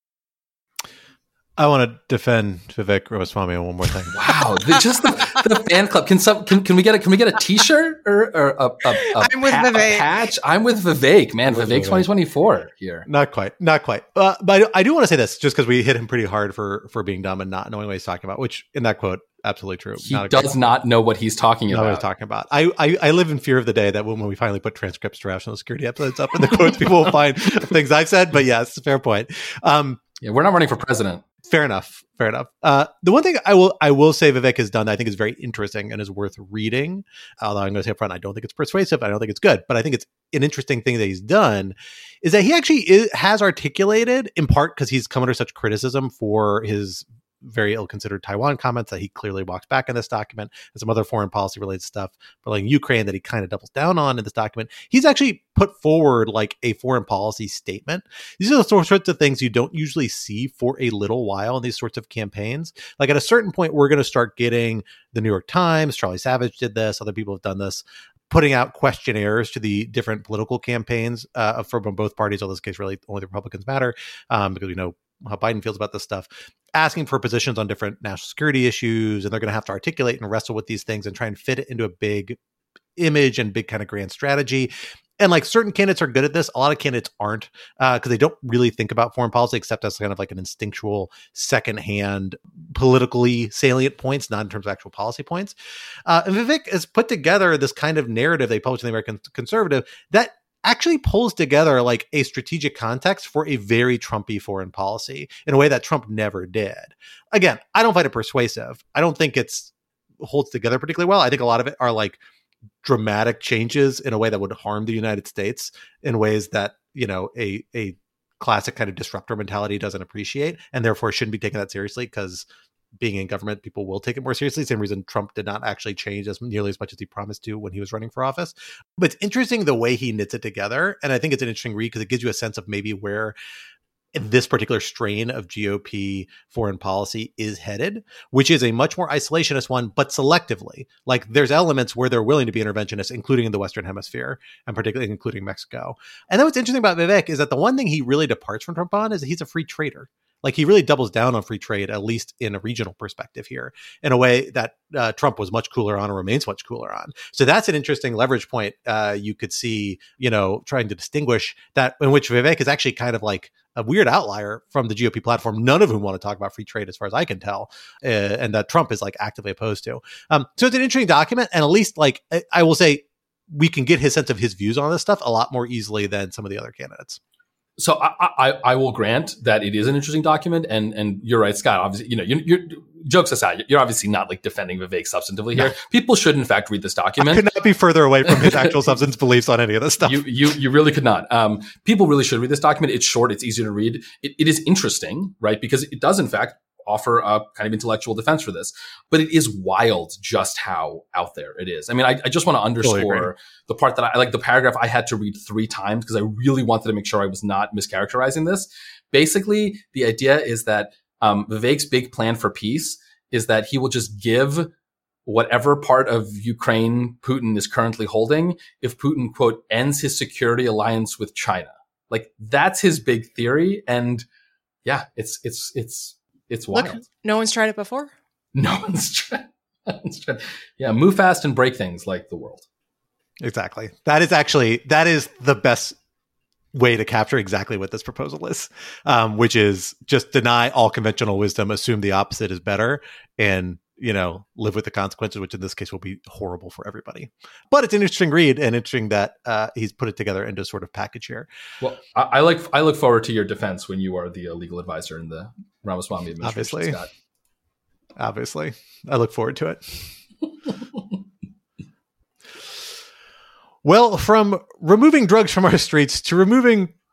I want to defend Vivek Ramaswamy on one more thing. Wow, the, just the, the fan club. Can some can, can we get a can we get a T-shirt or, or a, a, a, I'm with pa- Vivek. a patch? I'm with Vivek, man. With Vivek Vivek. twenty twenty-four here. Not quite, not quite. Uh, but I do, I do want to say this, just because we hit him pretty hard for for being dumb and not knowing what he's talking about. Which in that quote, absolutely true. He not does not know what he's talking know about. what he's talking about. I, I I live in fear of the day that when, when we finally put transcripts to Rational Security episodes up in the quotes, people will find things I've said. But yes, fair point. Um, Yeah, we're not running for president. Fair enough. Fair enough. Uh, the one thing I will I will say Vivek has done that I think is very interesting and is worth reading. Although I'm going to say up front, I don't think it's persuasive. I don't think it's good, but I think it's an interesting thing that he's done is that he actually is, has articulated, in part because he's come under such criticism for his very ill-considered Taiwan comments that he clearly walks back in this document, and some other foreign policy related stuff relating Ukraine that he kind of doubles down on in this document. He's actually put forward like a foreign policy statement. These are the sorts of things you don't usually see for a little while in these sorts of campaigns. Like at a certain point, we're going to start getting the New York Times, Charlie Savage did this, other people have done this, putting out questionnaires to the different political campaigns uh, from both parties. In this case, really only the Republicans matter um, because we know how Biden feels about this stuff, asking for positions on different national security issues. And they're going to have to articulate and wrestle with these things and try and fit it into a big image and big kind of grand strategy. And like certain candidates are good at this. A lot of candidates aren't because uh, they don't really think about foreign policy except as kind of like an instinctual secondhand politically salient points, not in terms of actual policy points. Uh, and Vivek has put together this kind of narrative they published in the American Conservative that actually pulls together like a strategic context for a very Trumpy foreign policy in a way that Trump never did. Again, I don't find it persuasive. I don't think it's holds together particularly well. I think a lot of it are like dramatic changes in a way that would harm the United States in ways that, you know, a, a classic kind of disruptor mentality doesn't appreciate, and therefore shouldn't be taken that seriously because being in government, people will take it more seriously. Same reason Trump did not actually change as nearly as much as he promised to when he was running for office. But it's interesting the way he knits it together. And I think it's an interesting read because it gives you a sense of maybe where this particular strain of G O P foreign policy is headed, which is a much more isolationist one, but selectively. Like there's elements where they're willing to be interventionists, including in the Western Hemisphere, and particularly including Mexico. And then what's interesting about Vivek is that the one thing he really departs from Trump on is that he's a free trader. Like he really doubles down on free trade, at least in a regional perspective here, in a way that uh, Trump was much cooler on and remains much cooler on. So that's an interesting leverage point uh, you could see, you know, trying to distinguish that, in which Vivek is actually kind of like a weird outlier from the G O P platform, none of whom want to talk about free trade as far as I can tell, uh, and that Trump is like actively opposed to. Um, so it's an interesting document. And at least like, I, I will say we can get his sense of his views on this stuff a lot more easily than some of the other candidates. So I, I, I will grant that it is an interesting document, and and you're right, Scott. Obviously, you know, you're, you're jokes aside, you're obviously not like defending Vivek substantively here. No. People should, in fact, read this document. I could not be further away from his actual substance beliefs on any of this stuff. You you you really could not. Um, people really should read this document. It's short. It's easy to read. It, it is interesting, right? Because it does, in fact, offer a kind of intellectual defense for this. But it is wild just how out there it is. I mean, I, I just want to underscore totally the part that I like, the paragraph I had to read three times because I really wanted to make sure I was not mischaracterizing this. Basically, the idea is that um, Vivek's big plan for peace is that he will just give whatever part of Ukraine Putin is currently holding if Putin, quote, ends his security alliance with China. Like, that's his big theory. And yeah, it's, it's, it's, It's wild. Look, no one's tried it before. No one's tried. No one's tried. Yeah, move fast and break things like the world. Exactly. That is actually, that is the best way to capture exactly what this proposal is, um, which is just deny all conventional wisdom, assume the opposite is better, and, you know, live with the consequences, which in this case will be horrible for everybody. But it's an interesting read, and interesting that uh, he's put it together into a sort of package here. Well, I, I like I look forward to your defense when you are the uh, legal advisor in the Ramaswamy administration. Obviously, Scott. Obviously, I look forward to it. Well, from removing drugs from our streets to removing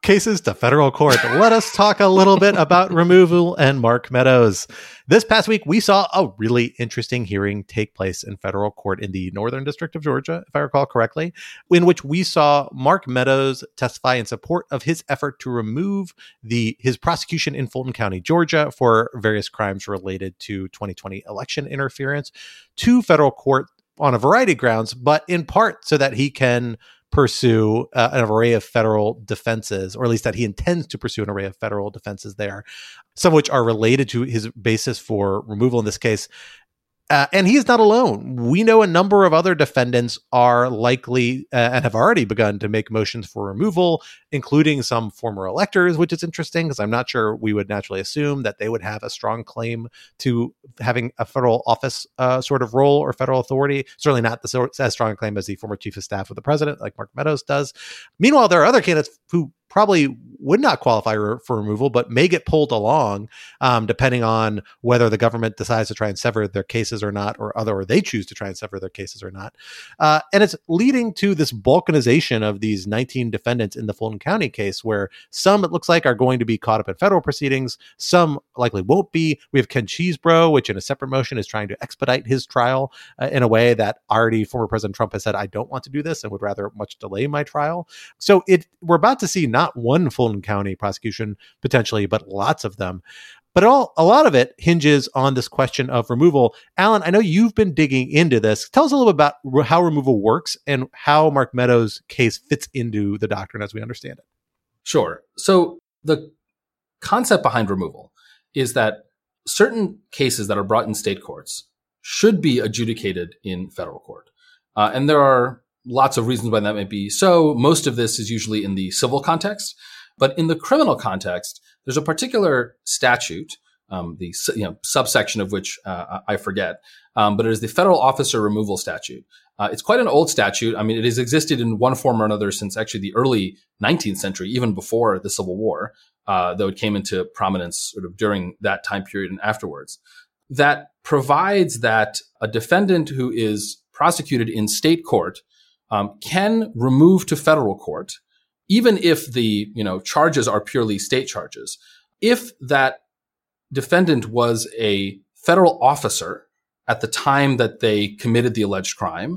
cases to federal court. Let us talk a little bit about removal and Mark Meadows. This past week, we saw a really interesting hearing take place in federal court in the Northern District of Georgia, if I recall correctly, in which we saw Mark Meadows testify in support of his effort to remove the his prosecution in Fulton County, Georgia, for various crimes related to twenty twenty election interference to federal court on a variety of grounds, but in part so that he can pursue uh, an array of federal defenses, or at least that he intends to pursue an array of federal defenses there, some of which are related to his basis for removal in this case. Uh, and he is not alone. We know a number of other defendants are likely uh, and have already begun to make motions for removal, including some former electors, which is interesting because I'm not sure we would naturally assume that they would have a strong claim to having a federal office uh, sort of role or federal authority. Certainly not the sort, as strong a claim as the former chief of staff of the president, like Mark Meadows does. Meanwhile, there are other candidates who probably would not qualify re- for removal, but may get pulled along, um, depending on whether the government decides to try and sever their cases or not, or other, or they choose to try and sever their cases or not. Uh, and it's leading to this balkanization of these nineteen defendants in the Fulton County case, where some, it looks like, are going to be caught up in federal proceedings. Some likely won't be. We have Ken Chesebro, which in a separate motion is trying to expedite his trial uh, in a way that already former President Trump has said, I don't want to do this and would rather much delay my trial. So it we're about to see not one Fulton County prosecution potentially, but lots of them. But all a lot of it hinges on this question of removal. Alan, I know you've been digging into this. Tell us a little bit about re- how removal works and how Mark Meadows' case fits into the doctrine as we understand it. Sure. So the concept behind removal is that certain cases that are brought in state courts should be adjudicated in federal court. Uh, and there are lots of reasons why that might be so. Most of this is usually in the civil context. But in the criminal context, there's a particular statute, um, the you know, subsection of which uh, I forget, um, but it is the Federal Officer Removal Statute. Uh, it's quite an old statute. I mean, it has existed in one form or another since actually the early nineteenth century, even before the Civil War, uh, though it came into prominence sort of during that time period and afterwards. That provides that a defendant who is prosecuted in state court um, can remove to federal court, even if the, you know, charges are purely state charges, if that defendant was a federal officer at the time that they committed the alleged crime,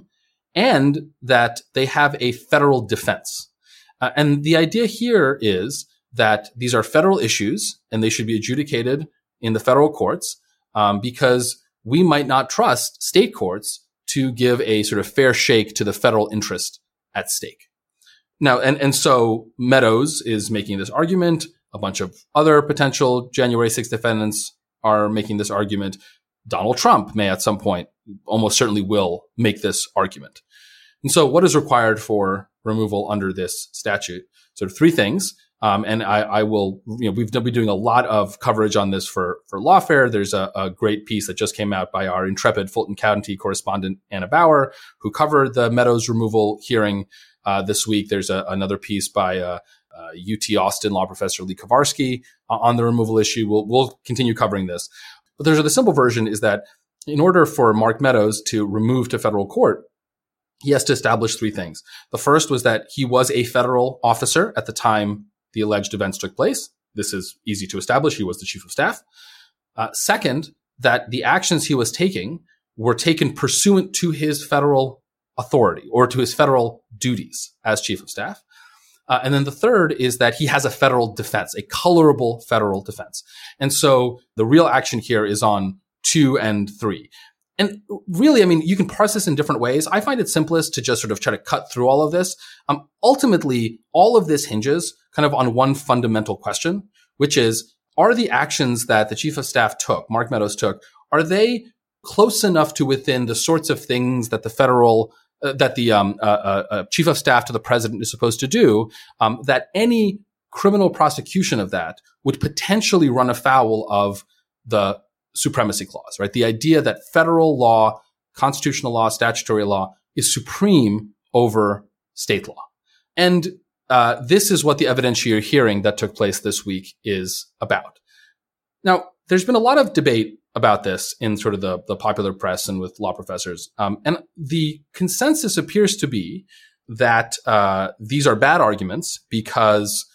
and that they have a federal defense. Uh, and the idea here is that these are federal issues and they should be adjudicated in the federal courts, um, because we might not trust state courts to give a sort of fair shake to the federal interest at stake. Now, and, and so Meadows is making this argument. A bunch of other potential January sixth defendants are making this argument. Donald Trump may at some point, almost certainly will, make this argument. And so what is required for removal under this statute? Sort of three things. Um, and I, I will, you know, we've been doing a lot of coverage on this for, for Lawfare. There's a, a great piece that just came out by our intrepid Fulton County correspondent, Anna Bauer, who covered the Meadows removal hearing uh, this week. There's a, another piece by uh, uh, U T Austin law professor Lee Kowarski uh, on the removal issue. We'll, we'll continue covering this. But there's a, the simple version is that in order for Mark Meadows to remove to federal court, he has to establish three things. The first was that he was a federal officer at the time the alleged events took place. This is easy to establish. He was the chief of staff. Uh, second, that the actions he was taking were taken pursuant to his federal authority or to his federal duties as chief of staff. Uh, and then the third is that he has a federal defense, a colorable federal defense. And so the real action here is on two and three. And really, I mean, you can parse this in different ways. I find it simplest to just sort of try to cut through all of this. Um, ultimately, all of this hinges kind of on one fundamental question, which is, are the actions that the chief of staff took, Mark Meadows took, are they close enough to within the sorts of things that the federal, uh, that the um, uh, uh, chief of staff to the president is supposed to do, um, that any criminal prosecution of that would potentially run afoul of the supremacy clause, right? The idea that federal law, constitutional law, statutory law is supreme over state law. And uh, this is what the evidentiary hearing that took place this week is about. Now, there's been a lot of debate about this in sort of the, the popular press and with law professors. Um, and the consensus appears to be that uh, these are bad arguments because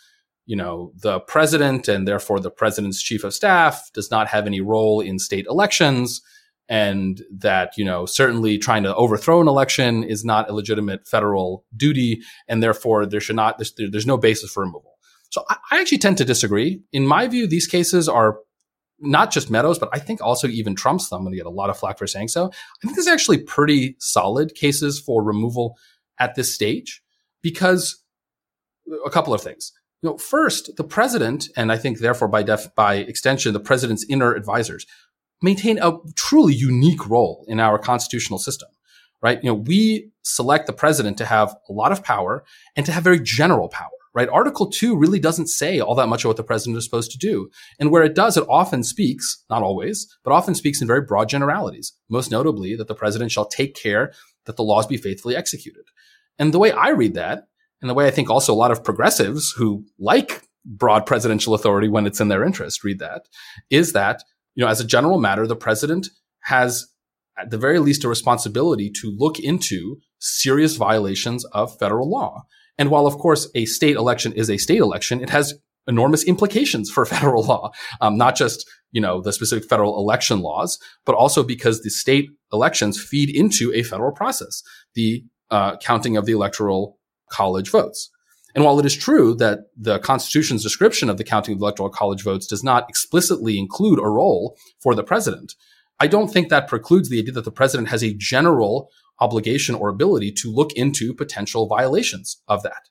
you know, the president and therefore the president's chief of staff does not have any role in state elections, and that, you know, certainly trying to overthrow an election is not a legitimate federal duty, and therefore there should not, there's, there's no basis for removal. So I, I actually tend to disagree. In my view, these cases are not just Meadows, but I think also even Trump's. I'm going to get a lot of flack for saying so. I think these are actually pretty solid cases for removal at this stage, because a couple of things. You know, first, the president, and I think therefore by def, by extension, the president's inner advisors, maintain a truly unique role in our constitutional system, right? You know, we select the president to have a lot of power and to have very general power, right? Article two really doesn't say all that much of what the president is supposed to do. And where it does, it often speaks, not always, but often speaks in very broad generalities, most notably that the president shall take care that the laws be faithfully executed. And the way I read that, and the way I think also a lot of progressives who like broad presidential authority when it's in their interest read that, is that, you know, as a general matter, the president has at the very least a responsibility to look into serious violations of federal law. And while, of course, a state election is a state election, it has enormous implications for federal law, um, not just, you know, the specific federal election laws, but also because the state elections feed into a federal process, the uh, counting of the electoral college votes. And while it is true that the Constitution's description of the counting of electoral college votes does not explicitly include a role for the president, I don't think that precludes the idea that the president has a general obligation or ability to look into potential violations of that.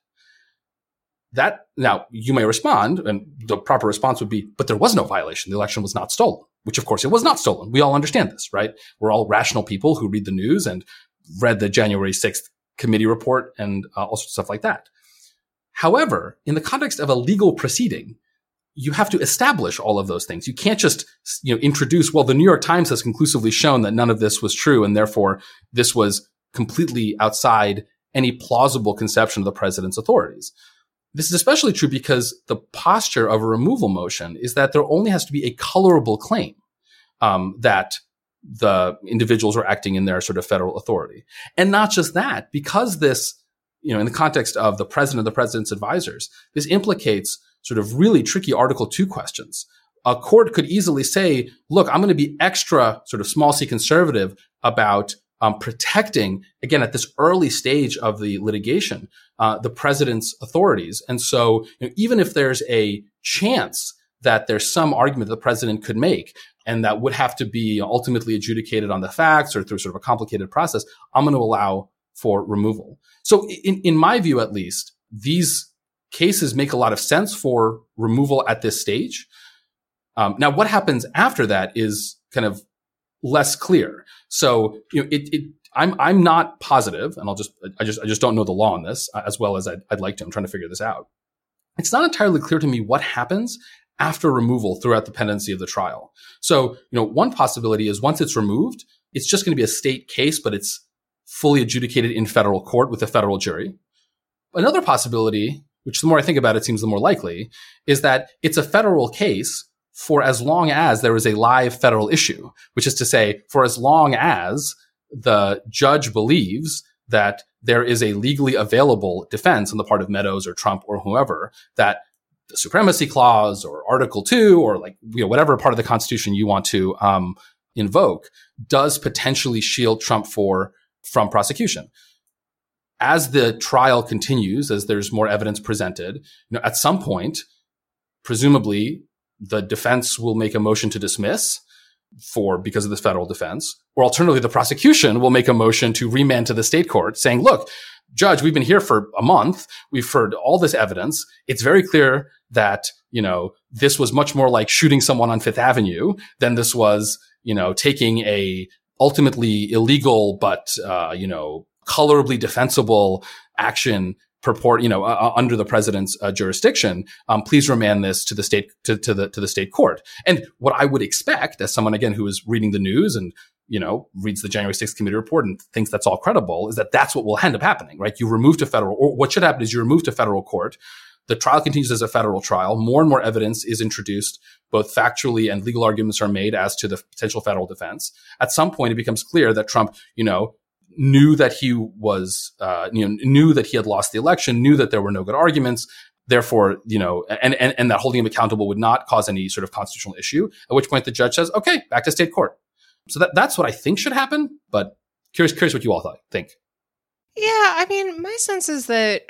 That, now, you may respond, and the proper response would be, but there was no violation. The election was not stolen, which of course it was not stolen. We all understand this, right? We're all rational people who read the news and read the January sixth committee report and uh, all sorts of stuff like that. However, in the context of a legal proceeding, you have to establish all of those things. You can't just, you know, introduce, well, the New York Times has conclusively shown that none of this was true, and therefore this was completely outside any plausible conception of the president's authorities. This is especially true because the posture of a removal motion is that there only has to be a colorable claim um, that the individuals are acting in their sort of federal authority. And not just that, because this, you know, in the context of the president of the president's advisors, this implicates sort of really tricky Article two questions. A court could easily say, look, I'm going to be extra sort of small c conservative about um, protecting, again, at this early stage of the litigation, uh, the president's authorities. And so, you know, even if there's a chance that there's some argument that the president could make, and that would have to be ultimately adjudicated on the facts or through sort of a complicated process, I'm going to allow for removal. So in, in my view, at least, these cases make a lot of sense for removal at this stage. Um, now, what happens after that is kind of less clear. So, you know, it, it, I'm, I'm not positive, and I'll just, I just, I just don't know the law on this as well as I'd, I'd like to. I'm trying to figure this out. It's not entirely clear to me what happens after removal throughout the pendency of the trial. So, you know, one possibility is once it's removed, it's just going to be a state case, but it's fully adjudicated in federal court with a federal jury. Another possibility, which the more I think about it seems the more likely, is that it's a federal case for as long as there is a live federal issue, which is to say, for as long as the judge believes that there is a legally available defense on the part of Meadows or Trump or whoever, that the Supremacy Clause or Article two or like, you know, whatever part of the Constitution you want to um, invoke does potentially shield Trump for from prosecution. As the trial continues, as there's more evidence presented, you know, at some point, presumably the defense will make a motion to dismiss for because of this federal defense, or alternatively, the prosecution will make a motion to remand to the state court saying, look, Judge, we've been here for a month. We've heard all this evidence. It's very clear that, you know, this was much more like shooting someone on Fifth Avenue than this was, you know, taking a ultimately illegal, but, uh, you know, colorably defensible action purport, you know, uh, under the president's uh, jurisdiction. Um, please remand this to the state, to, to the, to the state court. And what I would expect as someone, again, who is reading the news and, you know, reads the January sixth committee report and thinks that's all credible, is that that's what will end up happening, right? You remove to federal, or what should happen is you remove to federal court. The trial continues as a federal trial. More and more evidence is introduced, both factually and legal arguments are made as to the potential federal defense. At some point, it becomes clear that Trump, you know, knew that he was, uh, you know, knew that he had lost the election, knew that there were no good arguments, Therefore, you know, and, and, and that holding him accountable would not cause any sort of constitutional issue, at which point the judge says, okay, back to state court. So that, that's what I think should happen. But curious, curious what you all thought, think. Yeah, I mean, my sense is that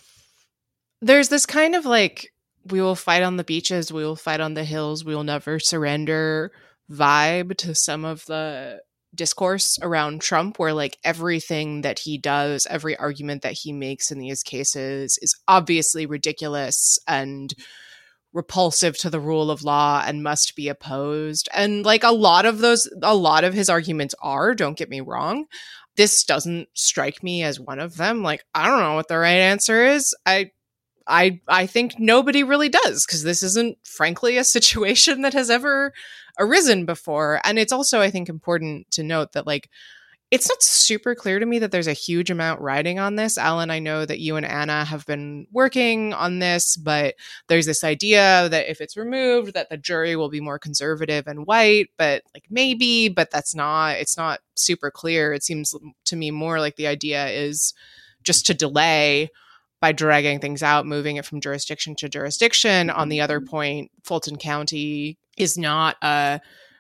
there's this kind of like, we will fight on the beaches, we will fight on the hills, we will never surrender vibe to some of the discourse around Trump, where like everything that he does, every argument that he makes in these cases is obviously ridiculous and repulsive to the rule of law and must be opposed. And like a lot of those, a lot of his arguments are, don't get me wrong. This doesn't strike me as one of them. Like, I don't know what the right answer is. I I I think nobody really does, because this isn't, frankly, a situation that has ever arisen before. And it's also, I think, important to note that, like, it's not super clear to me that there's a huge amount riding on this. Alan, I know that you and Anna have been working on this, but there's this idea that if it's removed, that the jury will be more conservative and white, but like maybe, but that's not, it's not super clear. It seems to me more like the idea is just to delay by dragging things out, moving it from jurisdiction to jurisdiction. On the other point, Fulton County is not a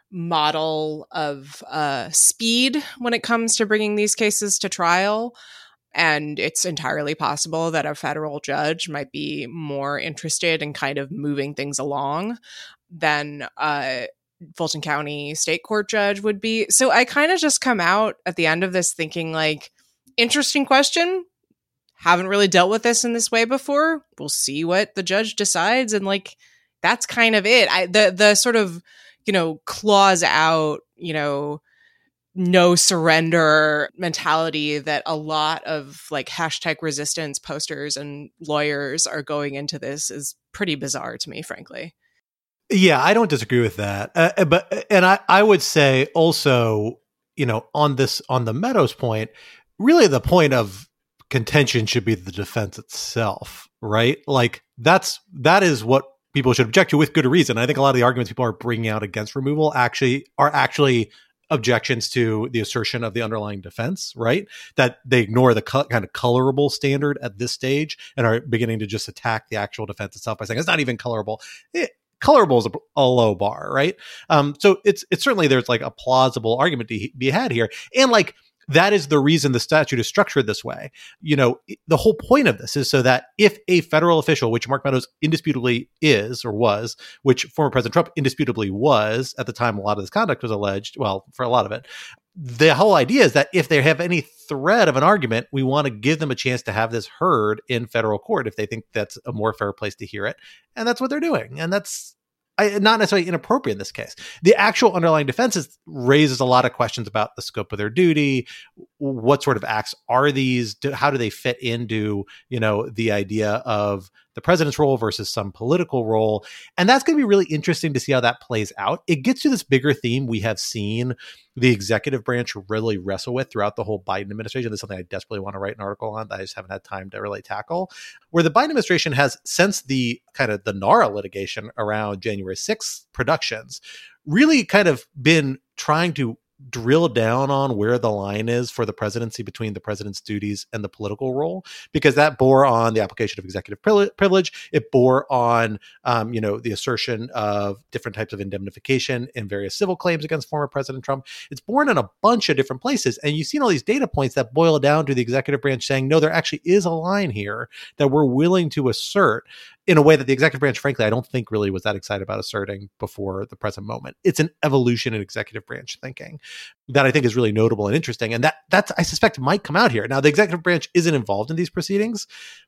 model of uh, speed when it comes to bringing these cases to trial. And it's entirely possible that a federal judge might be more interested in kind of moving things along than a Fulton County state court judge would be. So I kind of just come out at the end of this thinking like, interesting question. Haven't really dealt with this in this way before. We'll see what the judge decides. And like, that's kind of it. I, the, the sort of, you know, clause out, you know, no surrender mentality that a lot of like hashtag resistance posters and lawyers are going into this is pretty bizarre to me, frankly. Yeah, I don't disagree with that. Uh, but, and I, I would say also, you know, on this, on the Meadows point, really the point of contention should be the defense itself, right? Like that's, that is what people should object to with good reason. I think a lot of the arguments people are bringing out against removal actually are actually objections to the assertion of the underlying defense, right? That they ignore the co- kind of colorable standard at this stage and are beginning to just attack the actual defense itself by saying it's not even colorable. It, colorable is a, a low bar, right? Um, so it's it's certainly there's like a plausible argument to be had here, and like. That is the reason the statute is structured this way. You know, the whole point of this is so that if a federal official, which Mark Meadows indisputably is or was, which former President Trump indisputably was at the time a lot of this conduct was alleged, well, for a lot of it, the whole idea is that if they have any thread of an argument, we want to give them a chance to have this heard in federal court if they think that's a more fair place to hear it. And that's what they're doing. And that's I, not necessarily inappropriate in this case. The actual underlying defenses raises a lot of questions about the scope of their duty. What sort of acts are these? Do, how do they fit into, you know, the idea of the president's role versus some political role? And that's going to be really interesting to see how that plays out. It gets to this bigger theme we have seen the executive branch really wrestle with throughout the whole Biden administration. This is something I desperately want to write an article on that I just haven't had time to really tackle, where the Biden administration has, since the kind of the NARA litigation around January sixth productions, really kind of been trying to drill down on where the line is for the presidency between the president's duties and the political role, because that bore on the application of executive privilege. It bore on, um, you know, the assertion of different types of indemnification in various civil claims against former President Trump. It's born in a bunch of different places. And you've seen all these data points that boil down to the executive branch saying, no, there actually is a line here that we're willing to assert in a way that the executive branch, frankly, I don't think really was that excited about asserting before the present moment. It's an evolution in executive branch thinking that I think is really notable and interesting. And that that's, I suspect, might come out here. Now, the executive branch isn't involved in these proceedings,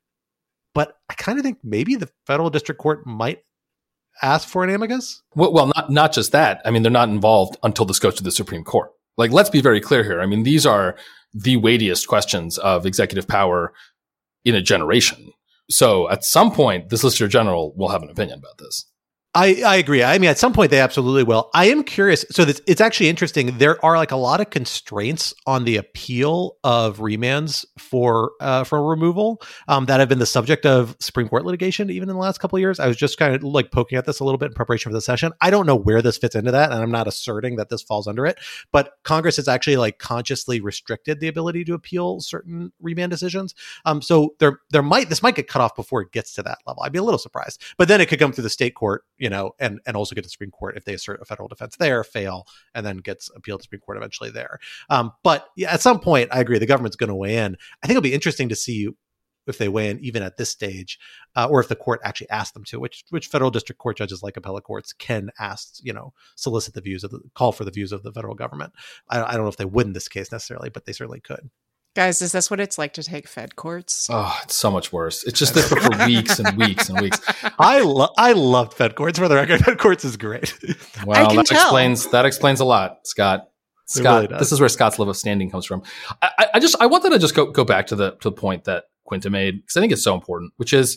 but I kind of think maybe the federal district court might ask for an amicus. Well, well, not not just that. I mean, they're not involved until this goes to the Supreme Court. Like, let's be very clear here. I mean, these are the weightiest questions of executive power in a generation. So at some point, the Solicitor General will have an opinion about this. I, I agree. I mean, at some point they absolutely will. I am curious. So this, it's actually interesting. There are like a lot of constraints on the appeal of remands for uh, for removal um, that have been the subject of Supreme Court litigation even in the last couple of years. I was just kind of like poking at this a little bit in preparation for the session. I don't know where this fits into that, and I'm not asserting that this falls under it. But Congress has actually like consciously restricted the ability to appeal certain remand decisions. Um, so there there might this might get cut off before it gets to that level. I'd be a little surprised, but then it could come through the state court. You know, and, and also get to the Supreme Court if they assert a federal defense there, fail, and then gets appealed to the Supreme Court eventually there. Um, but yeah, at some point, I agree, the government's going to weigh in. I think it'll be interesting to see if they weigh in even at this stage, uh, or if the court actually asks them to, which which federal district court judges like appellate courts can ask, you know, solicit the views of the, call for the views of the federal government. I, I don't know if they would in this case necessarily, but they certainly could. Guys, is this what it's like to take Fed courts? Oh, it's so much worse. It's just different for weeks and weeks and weeks. I lo- I loved Fed courts. For the record, Fed courts is great. Well, that tell. explains that explains a lot, Scott. Scott, really this is where Scott's love of standing comes from. I, I just I wanted to just go go back to the to the point that Quinta made because I think it's so important, which is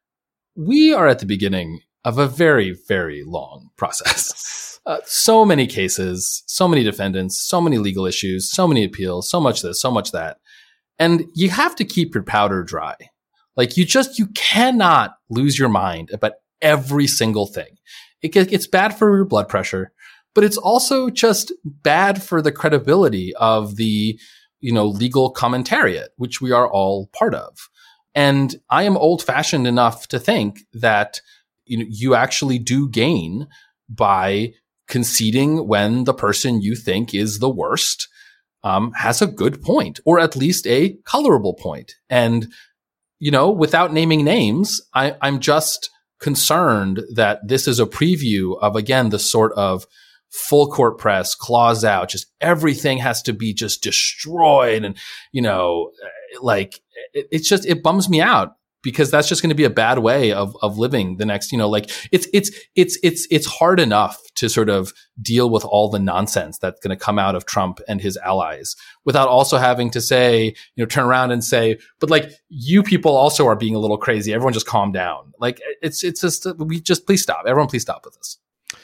we are at the beginning of a very very long process. Uh, so many cases, so many defendants, so many legal issues, so many appeals, so much this, so much that. And you have to keep your powder dry. Like you just, you cannot lose your mind about every single thing. It, it's bad for your blood pressure, but it's also just bad for the credibility of the, you know, legal commentariat, which we are all part of. And I am old fashioned enough to think that, you know, you actually do gain by conceding when the person you think is the worst Um, has a good point, or at least a colorable point. And, you know, without naming names, I, I'm just concerned that this is a preview of, again, the sort of full court press, claws out, just everything has to be just destroyed. And, you know, like, it, it's just, it bums me out. Because that's just going to be a bad way of of living the next, you know, like it's it's it's it's it's hard enough to sort of deal with all the nonsense that's going to come out of Trump and his allies without also having to say, you know, turn around and say, but like you people also are being a little crazy. Everyone just calm down. Like it's it's just we just please stop. Everyone please stop with this.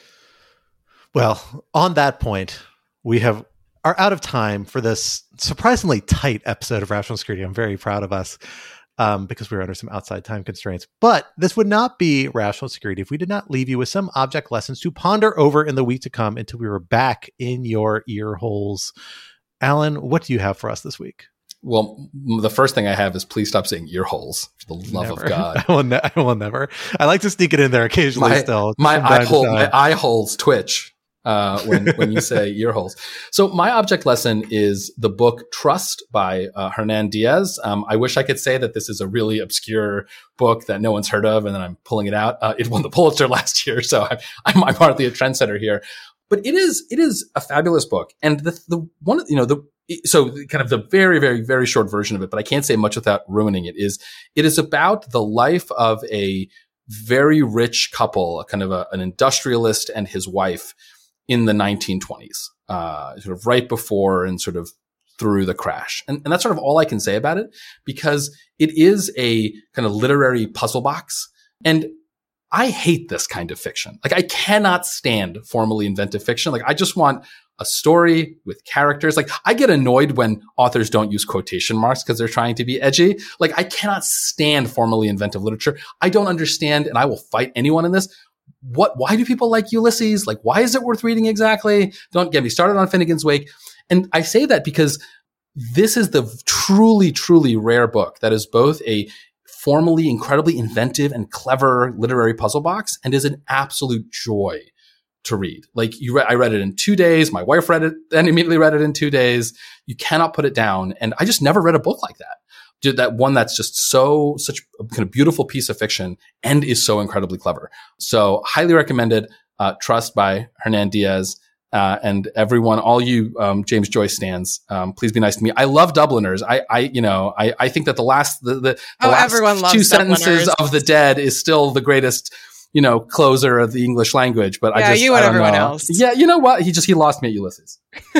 Well, on that point, we have are out of time for this surprisingly tight episode of Rational Security. I'm very proud of us. Um, because we were under some outside time constraints. But this would not be Rational Security if we did not leave you with some object lessons to ponder over in the week to come until we were back in your ear holes. Alan, what do you have for us this week? Well, the first thing I have is please stop saying ear holes, for the love Never. of God. I will, ne- I will never. I like to sneak it in there occasionally my, still. My from eye, time to hole, time. my eye holes twitch. Uh, when, when you say ear holes. So my object lesson is the book Trust by uh, Hernan Diaz. Um, I wish I could say that this is a really obscure book that no one's heard of, and then I'm pulling it out. Uh, it won the Pulitzer last year, so I'm, I'm, I'm hardly a trendsetter here. But it is, it is a fabulous book. And the, the one, you know, the, so kind of the very, very, very short version of it, but I can't say much without ruining it, is it is about the life of a very rich couple, a kind of a, an industrialist and his wife, in the nineteen twenties, uh, sort of right before and sort of through the crash. And, and that's sort of all I can say about it, because it is a kind of literary puzzle box. And I hate this kind of fiction. Like I cannot stand formally inventive fiction. Like I just want a story with characters. Like I get annoyed when authors don't use quotation marks because they're trying to be edgy. Like I cannot stand formally inventive literature. I don't understand, and I will fight anyone in this. What, why do people like Ulysses? Like, why is it worth reading exactly? Don't get me started on Finnegan's Wake. And I say that because this is the truly, truly rare book that is both a formally incredibly inventive and clever literary puzzle box and is an absolute joy to read. Like you re- I read it in two days. My wife read it and immediately read it in two days. You cannot put it down. And I just never read a book like that. That one that's just so, such a kind of beautiful piece of fiction and is so incredibly clever. So highly recommended, uh, Trust by Hernan Diaz. Uh, and everyone, all you, um, James Joyce stands, um, please be nice to me. I love Dubliners. I, I, you know, I, I think that the last, the, the, the oh, last everyone loves two sentences Dubliners. of The Dead is still the greatest, you know, closer of the English language. But yeah, I just, you I and don't everyone know. else. Yeah. You know what? He just, he lost me at Ulysses.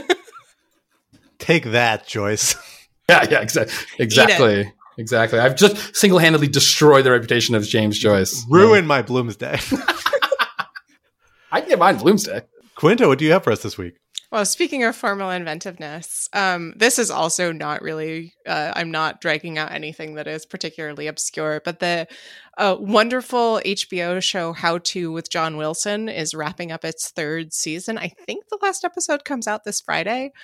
Take that, Joyce. Yeah. Yeah. Exactly. Exactly. Exactly. I've just single-handedly destroyed the reputation of James Joyce. Ruin yeah. my Bloomsday. I can get mine Bloomstick. Quinto, what do you have for us this week? Well, speaking of formal inventiveness, um, this is also not really, uh, I'm not dragging out anything that is particularly obscure, but the uh, wonderful H B O show How To with John Wilson is wrapping up its third season. I think the last episode comes out this Friday.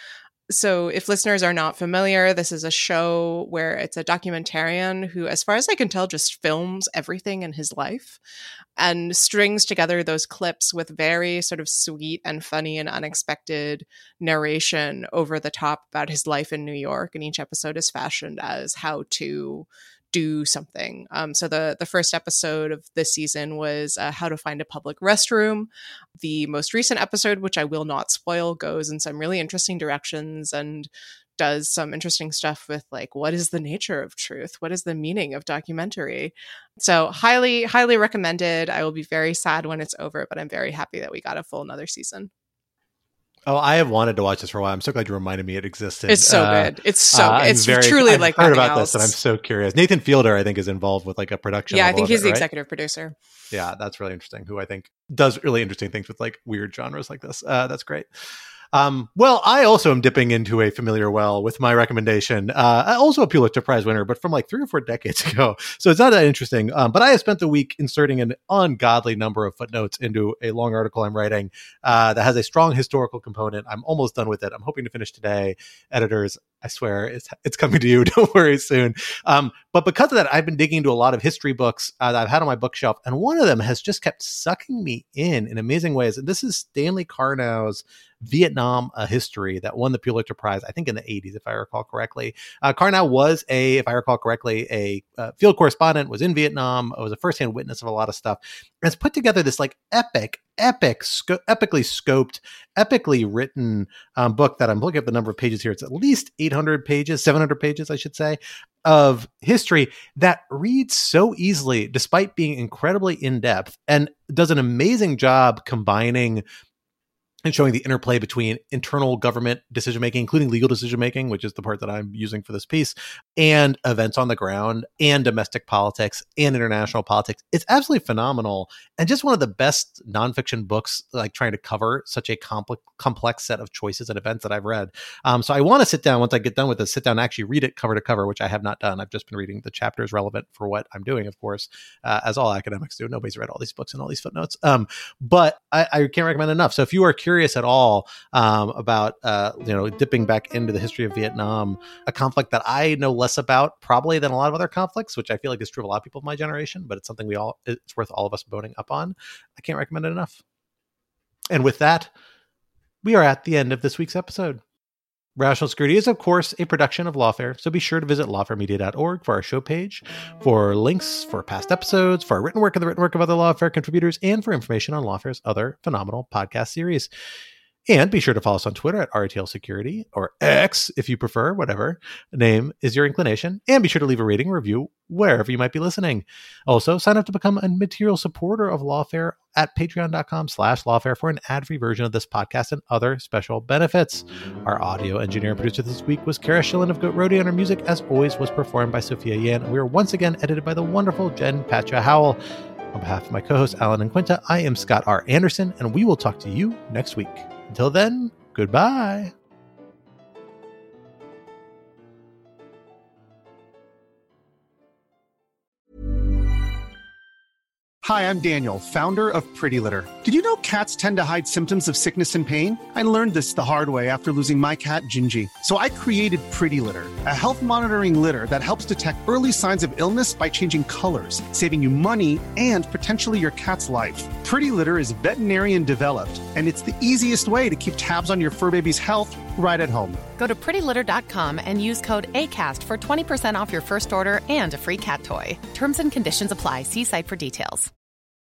So if listeners are not familiar, this is a show where it's a documentarian who, as far as I can tell, just films everything in his life and strings together those clips with very sort of sweet and funny and unexpected narration over the top about his life in New York. And each episode is fashioned as how to do something. Um, so the, the first episode of this season was uh, how to find a public restroom. The most recent episode, which I will not spoil, goes in some really interesting directions and does some interesting stuff with like, what is the nature of truth? What is the meaning of documentary? So highly, highly recommended. I will be very sad when it's over, but I'm very happy that we got a full another season. Oh, I have wanted to watch this for a while. I'm so glad you reminded me it existed. It's so uh, good. It's so uh, it's very, truly I've like heard nothing about else. this, and I'm so curious. Nathan Fielder, I think, is involved with like a production. Yeah, I level think of he's it, the right? executive producer. Yeah, that's really interesting. Who I think does really interesting things with like weird genres like this. Uh, that's great. Um, well, I also am dipping into a familiar well with my recommendation. Uh, also a Pulitzer Prize winner, but from like three or four decades ago. So it's not that interesting. Um, but I have spent the week inserting an ungodly number of footnotes into a long article I'm writing uh, that has a strong historical component. I'm almost done with it. I'm hoping to finish today. Editors, I swear it's it's coming to you. Don't worry soon. Um, but because of that, I've been digging into a lot of history books uh, that I've had on my bookshelf. And one of them has just kept sucking me in in amazing ways. And this is Stanley Karnow's Vietnam, a History, that won the Pulitzer Prize, I think in the eighties, if I recall correctly. Uh, Karnow was a, if I recall correctly, a uh, field correspondent, was in Vietnam, was a firsthand witness of a lot of stuff, and has put together this like epic, epic, sco- epically scoped, epically written um, book that I'm looking at the number of pages here. It's at least eight hundred pages, seven hundred pages, I should say, of history that reads so easily, despite being incredibly in-depth, and does an amazing job combining and showing the interplay between internal government decision-making, including legal decision-making, which is the part that I'm using for this piece, and events on the ground, and domestic politics, and international politics. It's absolutely phenomenal, and just one of the best nonfiction books, like trying to cover such a complex, complex set of choices and events that I've read. Um, so I want to sit down, once I get done with this, sit down and actually read it cover to cover, which I have not done. I've just been reading the chapters relevant for what I'm doing, of course, uh, as all academics do. Nobody's read all these books and all these footnotes. Um, but I, I can't recommend enough. So if you are curious Curious at all um, about uh, you know dipping back into the history of Vietnam, a conflict that I know less about probably than a lot of other conflicts, which I feel like is true of a lot of people of my generation, but it's something we all it's worth all of us boning up on. I can't recommend it enough. And with that, we are at the end of this week's episode. Rational Security is, of course, a production of Lawfare, so be sure to visit lawfare media dot org for our show page, for links for past episodes, for our written work and the written work of other Lawfare contributors, and for information on Lawfare's other phenomenal podcast series. And be sure to follow us on Twitter at R T L Security, or X if you prefer, whatever name is your inclination. And be sure to leave a rating or review wherever you might be listening. Also, sign up to become a material supporter of Lawfare at patreon.com slash lawfare for an ad-free version of this podcast and other special benefits. Our audio engineer and producer this week was Kara Schillen of Goat Rodeo, and our music, as always, was performed by Sophia Yan. We are once again edited by the wonderful Jen Patcha Howell. On behalf of my co-hosts, Alan and Quinta, I am Scott R. Anderson, and we will talk to you next week. Until then, goodbye. Hi, I'm Daniel, founder of Pretty Litter. Did you know cats tend to hide symptoms of sickness and pain? I learned this the hard way after losing my cat, Gingy. So I created Pretty Litter, a health monitoring litter that helps detect early signs of illness by changing colors, saving you money and potentially your cat's life. Pretty Litter is veterinarian developed, and it's the easiest way to keep tabs on your fur baby's health right at home. Go to pretty litter dot com and use code ACAST for twenty percent off your first order and a free cat toy. Terms and conditions apply. See site for details.